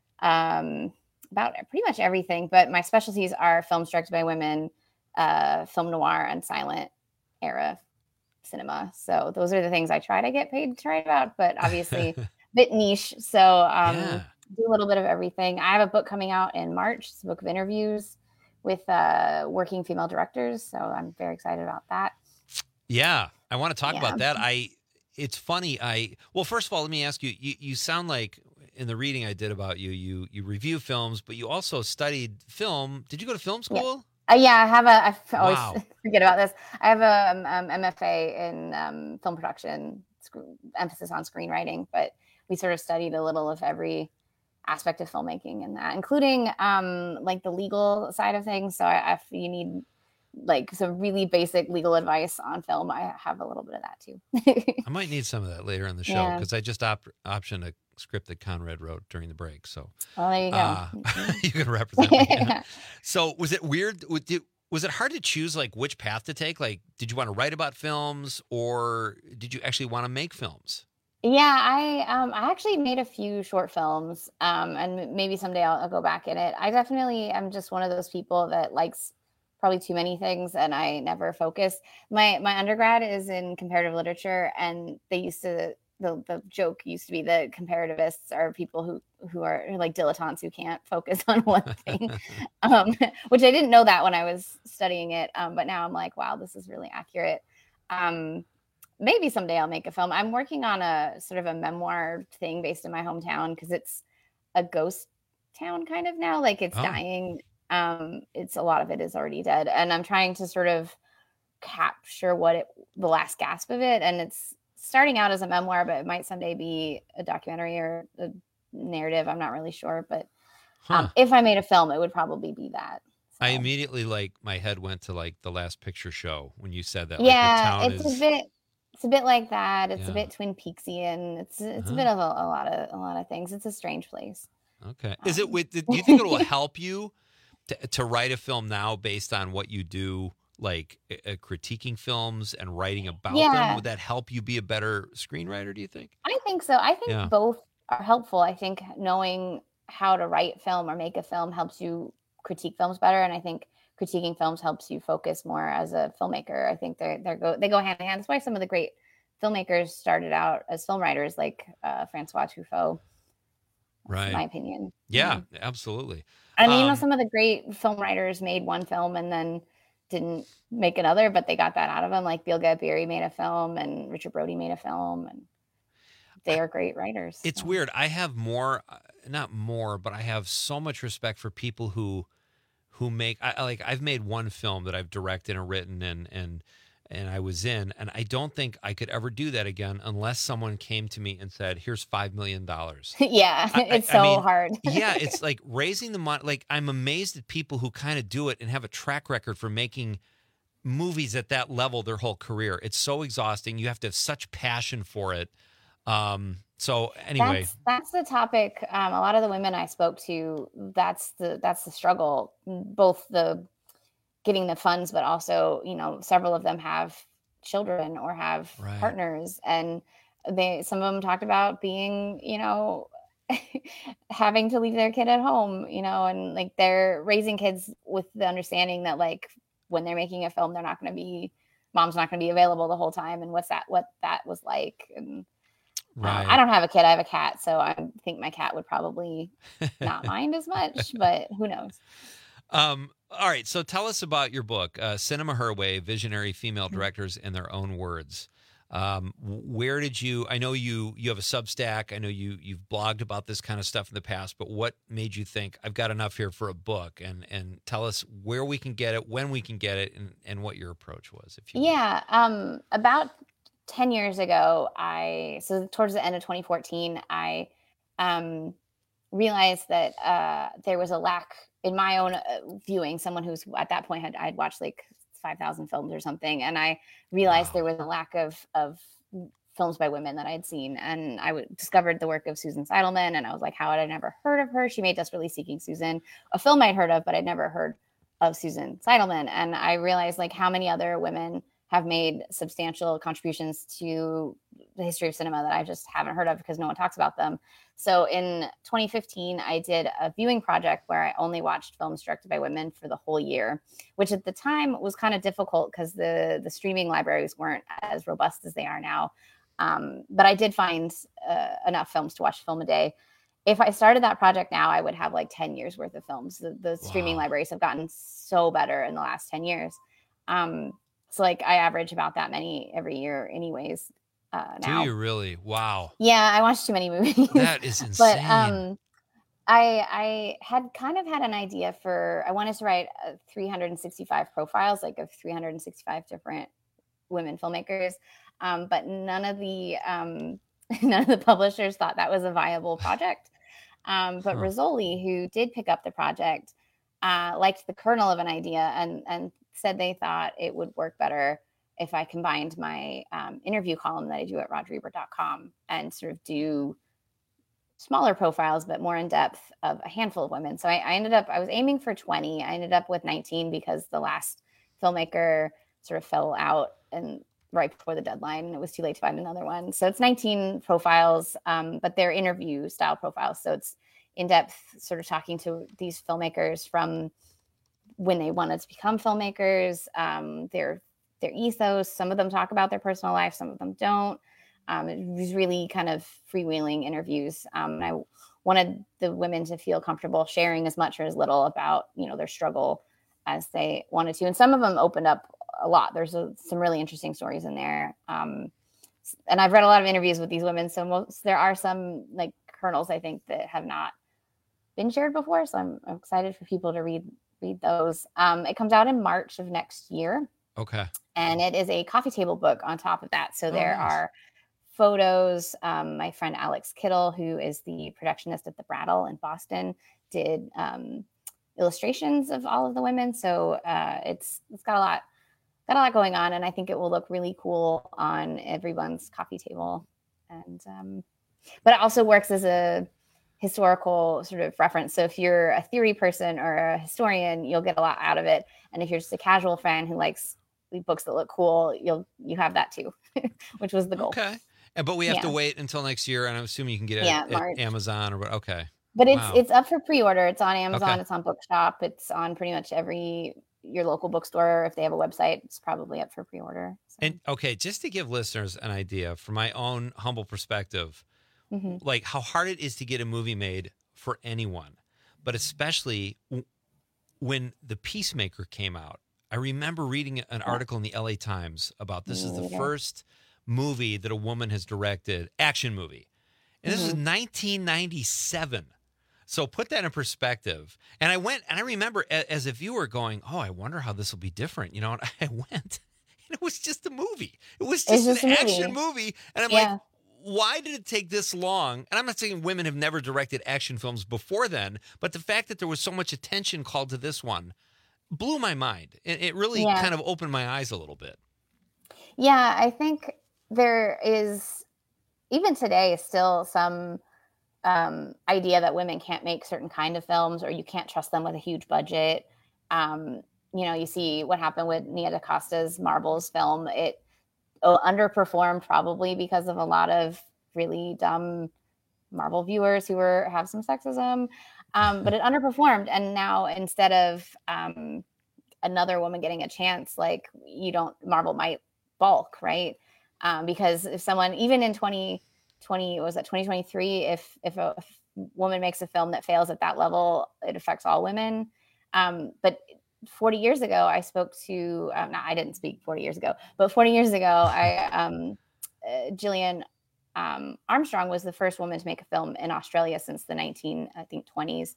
about pretty much everything, but my specialties are films directed by women, film noir, and silent era cinema. So those are the things I try to get paid to write about, but obviously a bit niche. So do a little bit of everything. I have a book coming out in March. It's a book of interviews with working female directors. So I'm very excited about that. Yeah, I want to talk about that. It's funny. Well, first of all, let me ask you, you sound like, in the reading I did about you, you review films, but you also studied film. Did you go to film school? Yeah, I always forget about this. I have a MFA in film production, emphasis on screenwriting, but we sort of studied a little of every aspect of filmmaking in that, including like the legal side of things. So if you need like some really basic legal advice on film, I have a little bit of that too. I might need some of that later in the show, because I just optioned a script that Conrad wrote during the break. So there you go. You can represent me. Yeah. So was it weird? Was it hard to choose like which path to take? Like, did you want to write about films, or did you actually want to make films? Yeah, I actually made a few short films, and maybe someday I'll go back in it. I definitely am just one of those people that likes probably too many things, and I never focused. My undergrad is in comparative literature, and they used to the joke used to be that comparativists are people who are like dilettantes who can't focus on one thing, which I didn't know that when I was studying it, but now I'm like, wow, this is really accurate. Maybe someday I'll make a film. I'm working on a sort of a memoir thing based in my hometown because it's a ghost town kind of now, like it's dying. It's a lot of it is already dead, and I'm trying to sort of capture the last gasp of it, and it's starting out as a memoir, but it might someday be a documentary or a narrative. I'm not really sure, but if I made a film, it would probably be that. So. I immediately my head went to like The Last Picture Show when you said that. Yeah, like, it's a bit like that. It's a bit Twin Peaksian. It's a bit of a lot of things. It's a strange place. Okay. Is it do you think it will help you to write a film now based on what you do, like critiquing films and writing about them? Would that help you be a better screenwriter, do you think? I think so. I think both are helpful. I think knowing how to write film or make a film helps you critique films better. And I think critiquing films helps you focus more as a filmmaker. I think they go hand in hand. That's why some of the great filmmakers started out as film writers, like Francois Truffaut. Right. In my opinion. Yeah, absolutely. I mean, some of the great film writers made one film and then didn't make another, but they got that out of them. Like Bill Gadbury made a film and Richard Brody made a film, and they are great writers. It's weird. I have but I have so much respect for people who make, I've made one film that I've directed and written and I was in, and I don't think I could ever do that again unless someone came to me and said, here's $5 million. Yeah, it's so hard. Yeah, it's like raising the money. Like, I'm amazed at people who kind of do it and have a track record for making movies at that level their whole career. It's so exhausting. You have to have such passion for it. So anyway, that's the topic. A lot of the women I spoke to, that's the struggle, both the getting the funds, but also, several of them have children or have partners, and some of them talked about being, having to leave their kid at home, and like they're raising kids with the understanding that like when they're making a film, mom's not going to be available the whole time. And what that was like. And I don't have a kid. I have a cat. So I think my cat would probably not mind as much, but who knows? All right. So tell us about your book, Cinema Her Way, Visionary Female Directors in Their Own Words. Where did I know you have a Substack. I know you've blogged about this kind of stuff in the past, but what made you think I've got enough here for a book? And tell us where we can get it, when we can get it, and what your approach was. About 10 years ago, so towards the end of 2014, I realized that there was a lack in my own viewing. Someone who's at that point I'd watched like 5,000 films or something, and I realized there was a lack of films by women that I had seen. And I discovered the work of Susan Seidelman, and I was like, how had I never heard of her? She made Desperately Seeking Susan, a film I'd heard of, but I'd never heard of Susan Seidelman. And I realized like how many other women have made substantial contributions to the history of cinema that I just haven't heard of because no one talks about them. So in 2015, I did a viewing project where I only watched films directed by women for the whole year, which at the time was kind of difficult because the streaming libraries weren't as robust as they are now. But I did find enough films to watch a film a day. If I started that project now, I would have like 10 years worth of films. The streaming libraries have gotten so better in the last 10 years. So like I average about that many every year anyways. Now. Do you really? Wow. Yeah, I watch too many movies. That is insane. But I had kind of had an idea I wanted to write 365 profiles, like of 365 different women filmmakers. But none of the publishers thought that was a viable project. But Rizzoli, who did pick up the project, liked the kernel of an idea and said they thought it would work better if I combined my interview column that I do at RogerEbert.com and sort of do smaller profiles, but more in depth of a handful of women. So I was aiming for 20. I ended up with 19 because the last filmmaker sort of fell out and right before the deadline, and it was too late to find another one. So it's 19 profiles, but they're interview style profiles. So it's in depth, sort of talking to these filmmakers from when they wanted to become filmmakers, their ethos. Some of them talk about their personal life, some of them don't. It was really kind of freewheeling interviews. And I wanted the women to feel comfortable sharing as much or as little about, their struggle as they wanted to. And some of them opened up a lot. There's some really interesting stories in there. And I've read a lot of interviews with these women. So there are some like kernels, I think, that have not been shared before. So I'm excited for people to read those. It comes out in March of next year. Okay. And it is a coffee table book on top of that. So there are photos. My friend Alex Kittle, who is the productionist at the Brattle in Boston, did illustrations of all of the women. So it's got a lot going on, and I think it will look really cool on everyone's coffee table. And but it also works as a historical sort of reference. So if you're a theory person or a historian, you'll get a lot out of it. And if you're just a casual fan who likes books that look cool, you have that too, which was the goal. Okay. But we have to wait until next year, and I'm assuming you can get it at Amazon or what? Okay. But it's up for pre-order. It's on Amazon. It's on Bookshop. It's on pretty much your local bookstore. If they have a website, it's probably up for pre-order. So. And okay, just to give listeners an idea from my own humble perspective, like how hard it is to get a movie made for anyone, but especially when The Peacemaker came out. I remember reading an article in the LA Times about this is the first movie that a woman has directed, action movie. And this is 1997. So put that in perspective. And I went, and I remember as a viewer going, oh, I wonder how this will be different. And I went, and it was just a movie. It was just an action movie. And I'm like, why did it take this long? And I'm not saying women have never directed action films before then, but the fact that there was so much attention called to this one blew my mind. It really kind of opened my eyes a little bit. Yeah, I think there is, even today, still some idea that women can't make certain kind of films, or you can't trust them with a huge budget. You see what happened with Nia DaCosta's Marbles film. It underperformed probably because of a lot of really dumb Marvel viewers who have some sexism. But it underperformed. And now instead of another woman getting a chance, Marvel might balk, right? Because if someone, even in 2023, if a woman makes a film that fails at that level, it affects all women. But 40 years ago, I spoke to, I didn't speak 40 years ago, but 40 years ago, Gillian Armstrong was the first woman to make a film in Australia since the 1930s.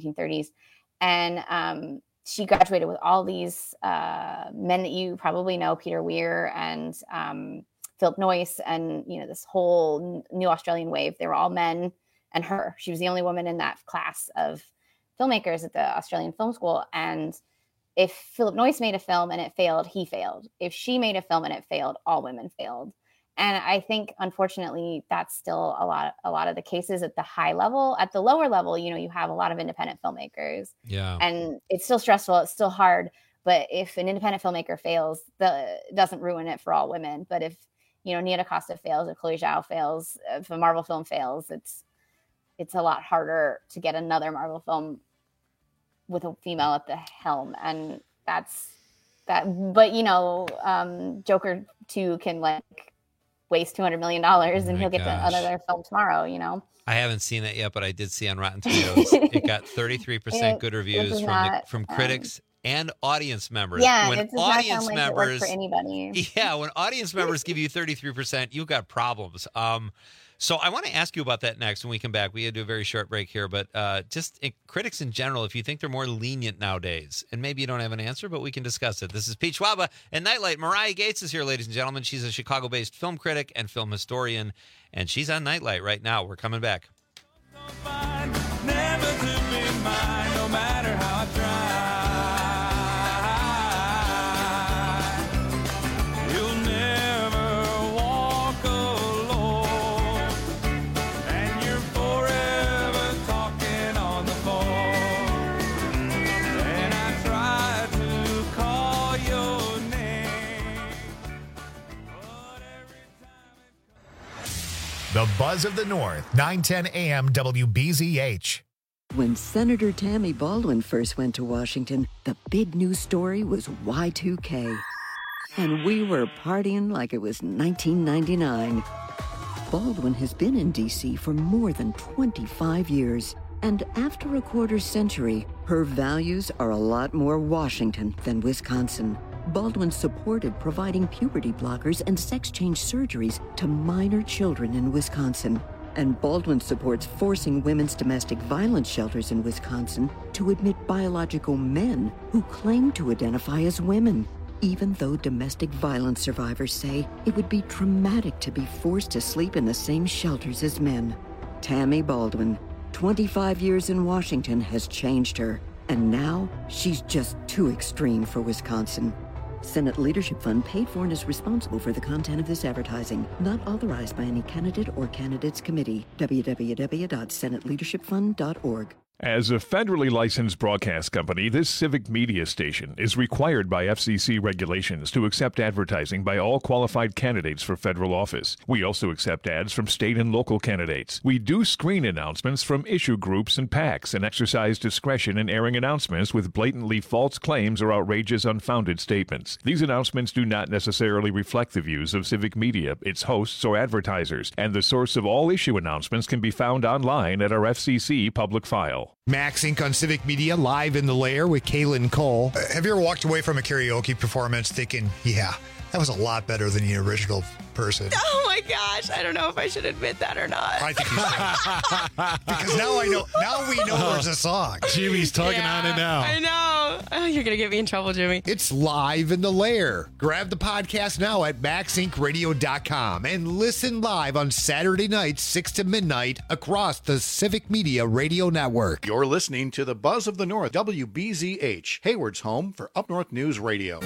And she graduated with all these men that you probably know, Peter Weir and Philip Noyce, and this whole new Australian wave. They were all men, and her. She was the only woman in that class of filmmakers at the Australian Film School. And if Philip Noyce made a film and it failed, he failed. If she made a film and it failed, all women failed. And I think, unfortunately, that's still a lot of the cases at the high level. At the lower level, you have a lot of independent filmmakers. Yeah. And it's still stressful. It's still hard. But if an independent filmmaker fails, it doesn't ruin it for all women. But if, Nia DaCosta fails, if Chloe Zhao fails, if a Marvel film fails, it's a lot harder to get another Marvel film with a female at the helm. And that's that. But, Joker 2 can waste $200 million and he'll get another film tomorrow, I haven't seen it yet, but I did see on Rotten Tomatoes it got 33% good reviews from critics and audience members. Yeah, when it does not sound like it works for anybody. Yeah, when audience members give you 33%, you've got problems. So I want to ask you about that next when we come back. We had to do a very short break here, but critics in general, if you think they're more lenient nowadays, and maybe you don't have an answer, but we can discuss it. This is Pete Schwaba and Nightlight. Mariah Gates is here, ladies and gentlemen. She's a Chicago-based film critic and film historian, and she's on Nightlight right now. We're coming back. Never to be mine, no matter how I try. You'll never walk alone, and you're forever talking on the phone. And I try to call your name, but every time The Buzz of the North, 910 AM WBZH. When Senator Tammy Baldwin first went to Washington, the big news story was Y2K. And we were partying like it was 1999. Baldwin has been in D.C. for more than 25 years. And after a quarter century, her values are a lot more Washington than Wisconsin. Baldwin supported providing puberty blockers and sex change surgeries to minor children in Wisconsin. And Baldwin supports forcing women's domestic violence shelters in Wisconsin to admit biological men who claim to identify as women, even though domestic violence survivors say it would be traumatic to be forced to sleep in the same shelters as men. Tammy Baldwin, 25 years in Washington has changed her, and now she's just too extreme for Wisconsin. Senate Leadership Fund paid for and is responsible for the content of this advertising, not authorized by any candidate or candidates committee. www.senateleadershipfund.org. As a federally licensed broadcast company, this civic media station is required by FCC regulations to accept advertising by all qualified candidates for federal office. We also accept ads from state and local candidates. We do screen announcements from issue groups and PACs and exercise discretion in airing announcements with blatantly false claims or outrageous, unfounded statements. These announcements do not necessarily reflect the views of civic media, its hosts, or advertisers, and the source of all issue announcements can be found online at our FCC public file. Max Inc. on Civic Media, live in the lair with Kaylin Cole. Have you ever walked away from a karaoke performance thinking, yeah, that was a lot better than the original person? Oh my gosh, I don't know if I should admit that or not. I think you should. Because now we know there's a song. Jimmy's tugging on it now. I know. Oh, you're going to get me in trouble, Jimmy. It's live in the lair. Grab the podcast now at maxincradio.com and listen live on Saturday nights, 6 to midnight, across the Civic Media Radio Network. You're listening to the Buzz of the North, WBZH, Hayward's home for Up North News Radio.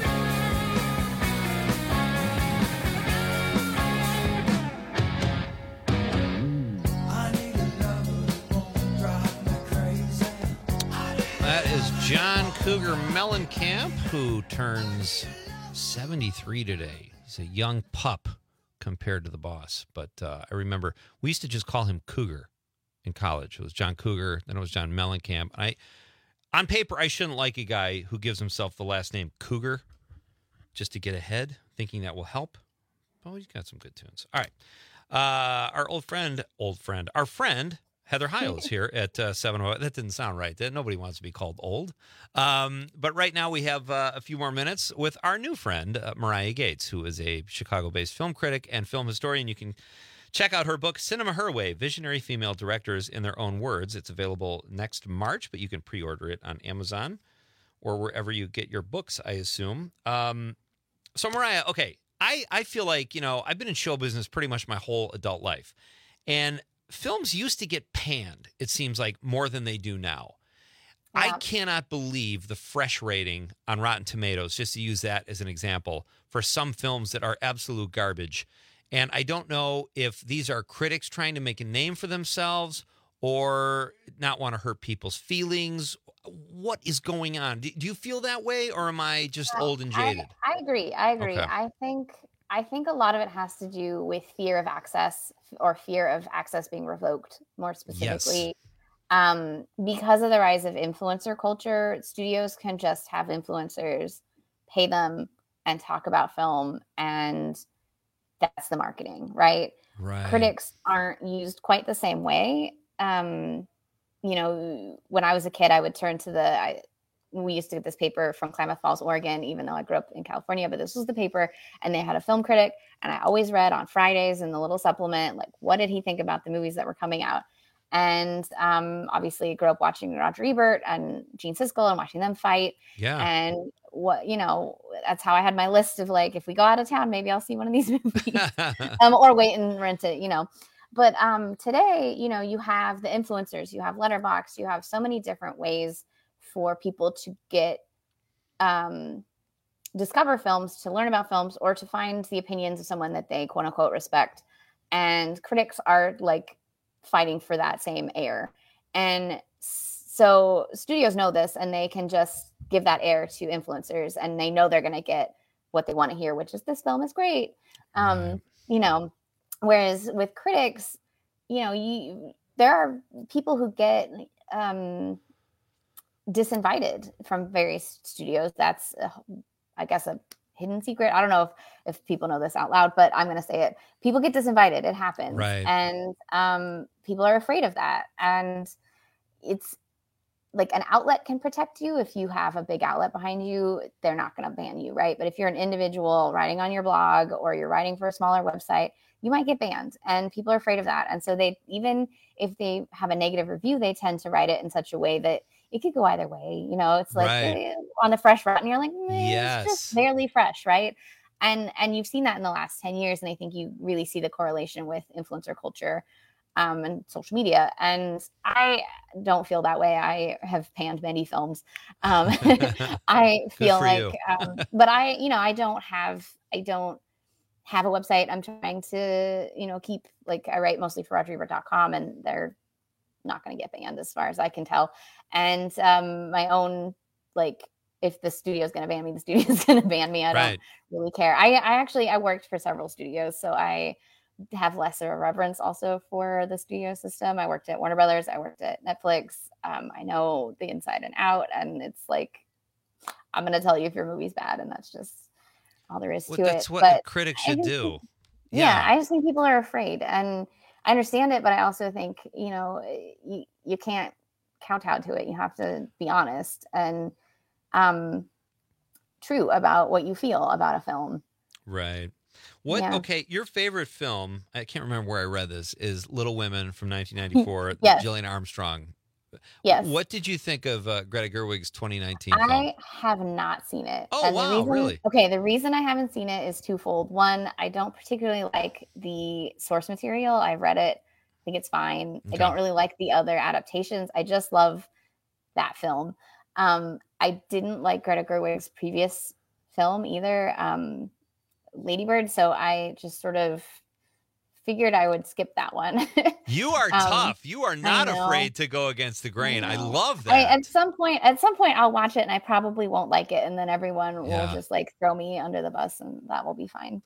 That is John Cougar Mellencamp, who turns 73 today. He's a young pup compared to the boss. But I remember we used to just call him Cougar in college. It was John Cougar, then it was John Mellencamp. On paper, I shouldn't like a guy who gives himself the last name Cougar just to get ahead, thinking that will help. Oh, he's got some good tunes. All right. Our our friend, Heather Heil is here at 7:00. That didn't sound right. Nobody wants to be called old. But right now we have a few more minutes with our new friend, Mariah Gates, who is a Chicago-based film critic and film historian. You can check out her book, Cinema Her Way, Visionary Female Directors in Their Own Words. It's available next March, but you can pre-order it on Amazon or wherever you get your books, I assume. So, Mariah, okay, I feel like, I've been in show business pretty much my whole adult life. And films used to get panned, it seems like, more than they do now. Yeah. I cannot believe the fresh rating on Rotten Tomatoes, just to use that as an example, for some films that are absolute garbage. And I don't know if these are critics trying to make a name for themselves or not want to hurt people's feelings. What is going on? Do you feel that way, or am I just old and jaded? I agree. Okay. I think a lot of it has to do with fear of access, or fear of access being revoked, more specifically. Yes. Because of the rise of influencer culture, studios can just have influencers, pay them, and talk about film, and that's the marketing, right? Right. Critics aren't used quite the same way. When I was a kid, I would turn to we used to get this paper from Klamath Falls, Oregon, even though I grew up in California, but this was the paper, and they had a film critic, and I always read on Fridays in the little supplement, like, what did he think about the movies that were coming out? And obviously grew up watching Roger Ebert and Gene Siskel and watching them fight. Yeah. And that's how I had my list of, like, if we go out of town, maybe I'll see one of these movies or wait and rent it, But today, you have the influencers, you have Letterboxd, you have so many different ways for people to get discover films, to learn about films, or to find the opinions of someone that they quote unquote respect. And critics are like fighting for that same air. And so studios know this, and they can just give that air to influencers, and they know they're going to get what they want to hear, which is, this film is great. Whereas with critics, there are people who get disinvited from various studios. That's, I guess, a hidden secret. I don't know if people know this out loud, but I'm going to say it. People get disinvited. It happens. Right. And people are afraid of that. And it's like an outlet can protect you. If you have a big outlet behind you, they're not going to ban you, right? But if you're an individual writing on your blog or you're writing for a smaller website, you might get banned, and people are afraid of that. And so they, even if they have a negative review, they tend to write it in such a way that it could go either way. You know, it's like on the fresh route, and you're like, it's just barely fresh, right? And you've seen that in the last 10 years. And I think you really see the correlation with influencer culture and social media. And I don't feel that way. I have panned many films. I feel like, but I don't have a website. I'm trying to, keep, like, I write mostly for RogerEbert.com, and they're not going to get banned as far as I can tell. And my own, like, if the studio is going to ban me, the studio is going to ban me. I don't really care. I worked for several studios, so I have less of a reverence also for the studio system. I worked at Warner Brothers. I worked at Netflix. I know the inside and out, and it's like, I'm going to tell you if your movie's bad, and that's just all there is to it. That's what a critic should do. I just think people are afraid, and I understand it, but I also think, you can't kowtow to it. You have to be honest and true about what you feel about a film. Right. Okay, your favorite film, I can't remember where I read this, is Little Women from 1994, Yes. Gillian Armstrong. Yes. What did you think of Greta Gerwig's 2019 film? I have not seen it. Oh, and wow, really? Okay, the reason I haven't seen it is twofold. One, I don't particularly like the source material. I've read it. I think it's fine. Okay. I don't really like the other adaptations. I just love that film. I didn't like Greta Gerwig's previous film either, Lady Bird, so I just sort of figured I would skip that one. You are tough. You are not afraid to go against the grain. I love that. At some point, I'll watch it, and I probably won't like it, and then everyone will just like throw me under the bus, and that will be fine.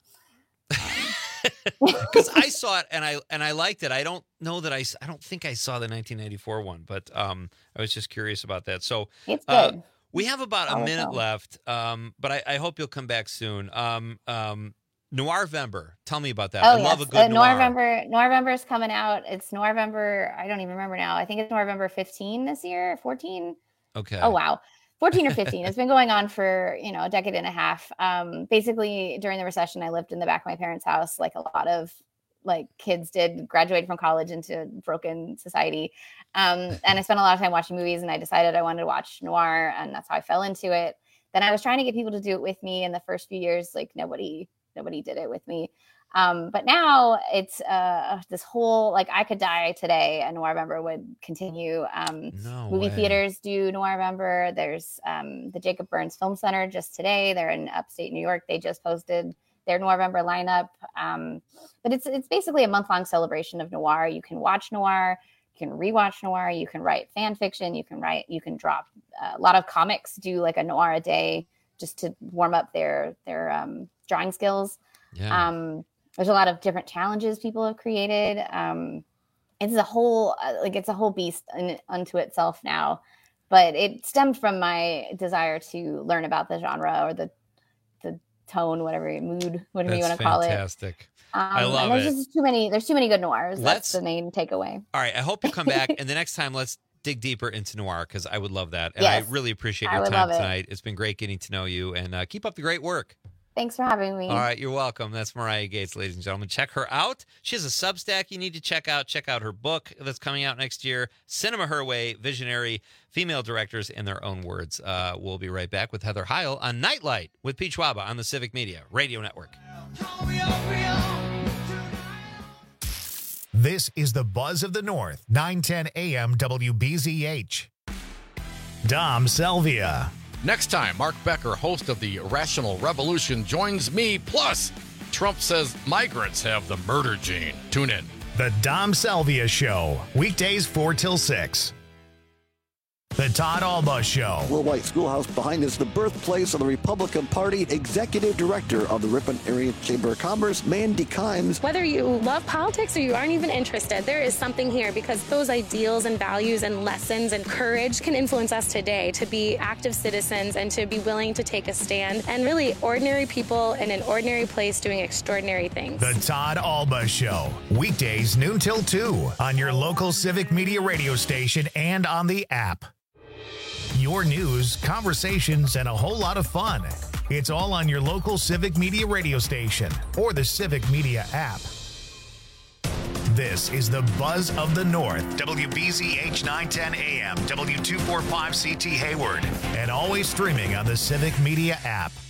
Because I saw it and I liked it. I don't know that I don't think I saw the 1994 one, but I was just curious about that. So it's good. We have about a minute left, but I hope you'll come back soon. Noirvember. Tell me about that. I love a good noir. Noirvember is coming out. It's Noirvember. I don't even remember now. I think it's Noirvember 15 this year, 14. Okay. Oh, wow. 14 or 15. It's been going on for, a decade and a half. Basically, during the recession, I lived in the back of my parents' house, like a lot of kids did, graduated from college into broken society. And I spent a lot of time watching movies, and I decided I wanted to watch noir, and that's how I fell into it. Then I was trying to get people to do it with me. In the first few years, nobody did it with me. But now it's this whole, I could die today and Noirvember would continue. Movie theaters do Noirvember. There's the Jacob Burns Film Center just today. They're in upstate New York. They just posted their Noirvember lineup. But it's basically a month-long celebration of noir. You can watch noir, you can rewatch noir, you can write fan fiction, you can drop a lot of comics do a noir a day just to warm up their drawing skills. Yeah. There's a lot of different challenges people have created. It's a whole beast unto itself now, but it stemmed from my desire to learn about the genre or the tone, whatever you want to call it. Fantastic. I love and it. There's too many good noirs. That's the main takeaway. All right. I hope you come back, and the next time let's dig deeper into noir, because I would love that. And I really appreciate your time tonight. It's been great getting to know you, and keep up the great work. Thanks for having me. All right, you're welcome. That's Mariah Gates, ladies and gentlemen. Check her out. She has a Substack you need to check out. Check out her book that's coming out next year, Cinema Her Way, Visionary Female Directors in Their Own Words. We'll be right back with Heather Heil on Nightlight with Pete Schwaba on the Civic Media Radio Network. This is the Buzz of the North, 910 AM WBZH. Dom Selvia. Next time, Mark Becker, host of the Irrational Revolution, joins me. Plus, Trump says migrants have the murder gene. Tune in. The Dom Selvia Show, weekdays 4 till 6. The Todd Alba Show. Little White Schoolhouse behind is the birthplace of the Republican Party. Executive Director of the Ripon Area Chamber of Commerce, Mandy Kimes. Whether you love politics or you aren't even interested, there is something here because those ideals and values and lessons and courage can influence us today to be active citizens and to be willing to take a stand and really ordinary people in an ordinary place doing extraordinary things. The Todd Alba Show. Weekdays noon till 2 on your local Civic Media radio station and on the app. Your news, conversations, and a whole lot of fun. It's all on your local Civic Media radio station or the Civic Media app. This is the Buzz of the North, WBZH 910 AM, W245CT Hayward, and always streaming on the Civic Media app.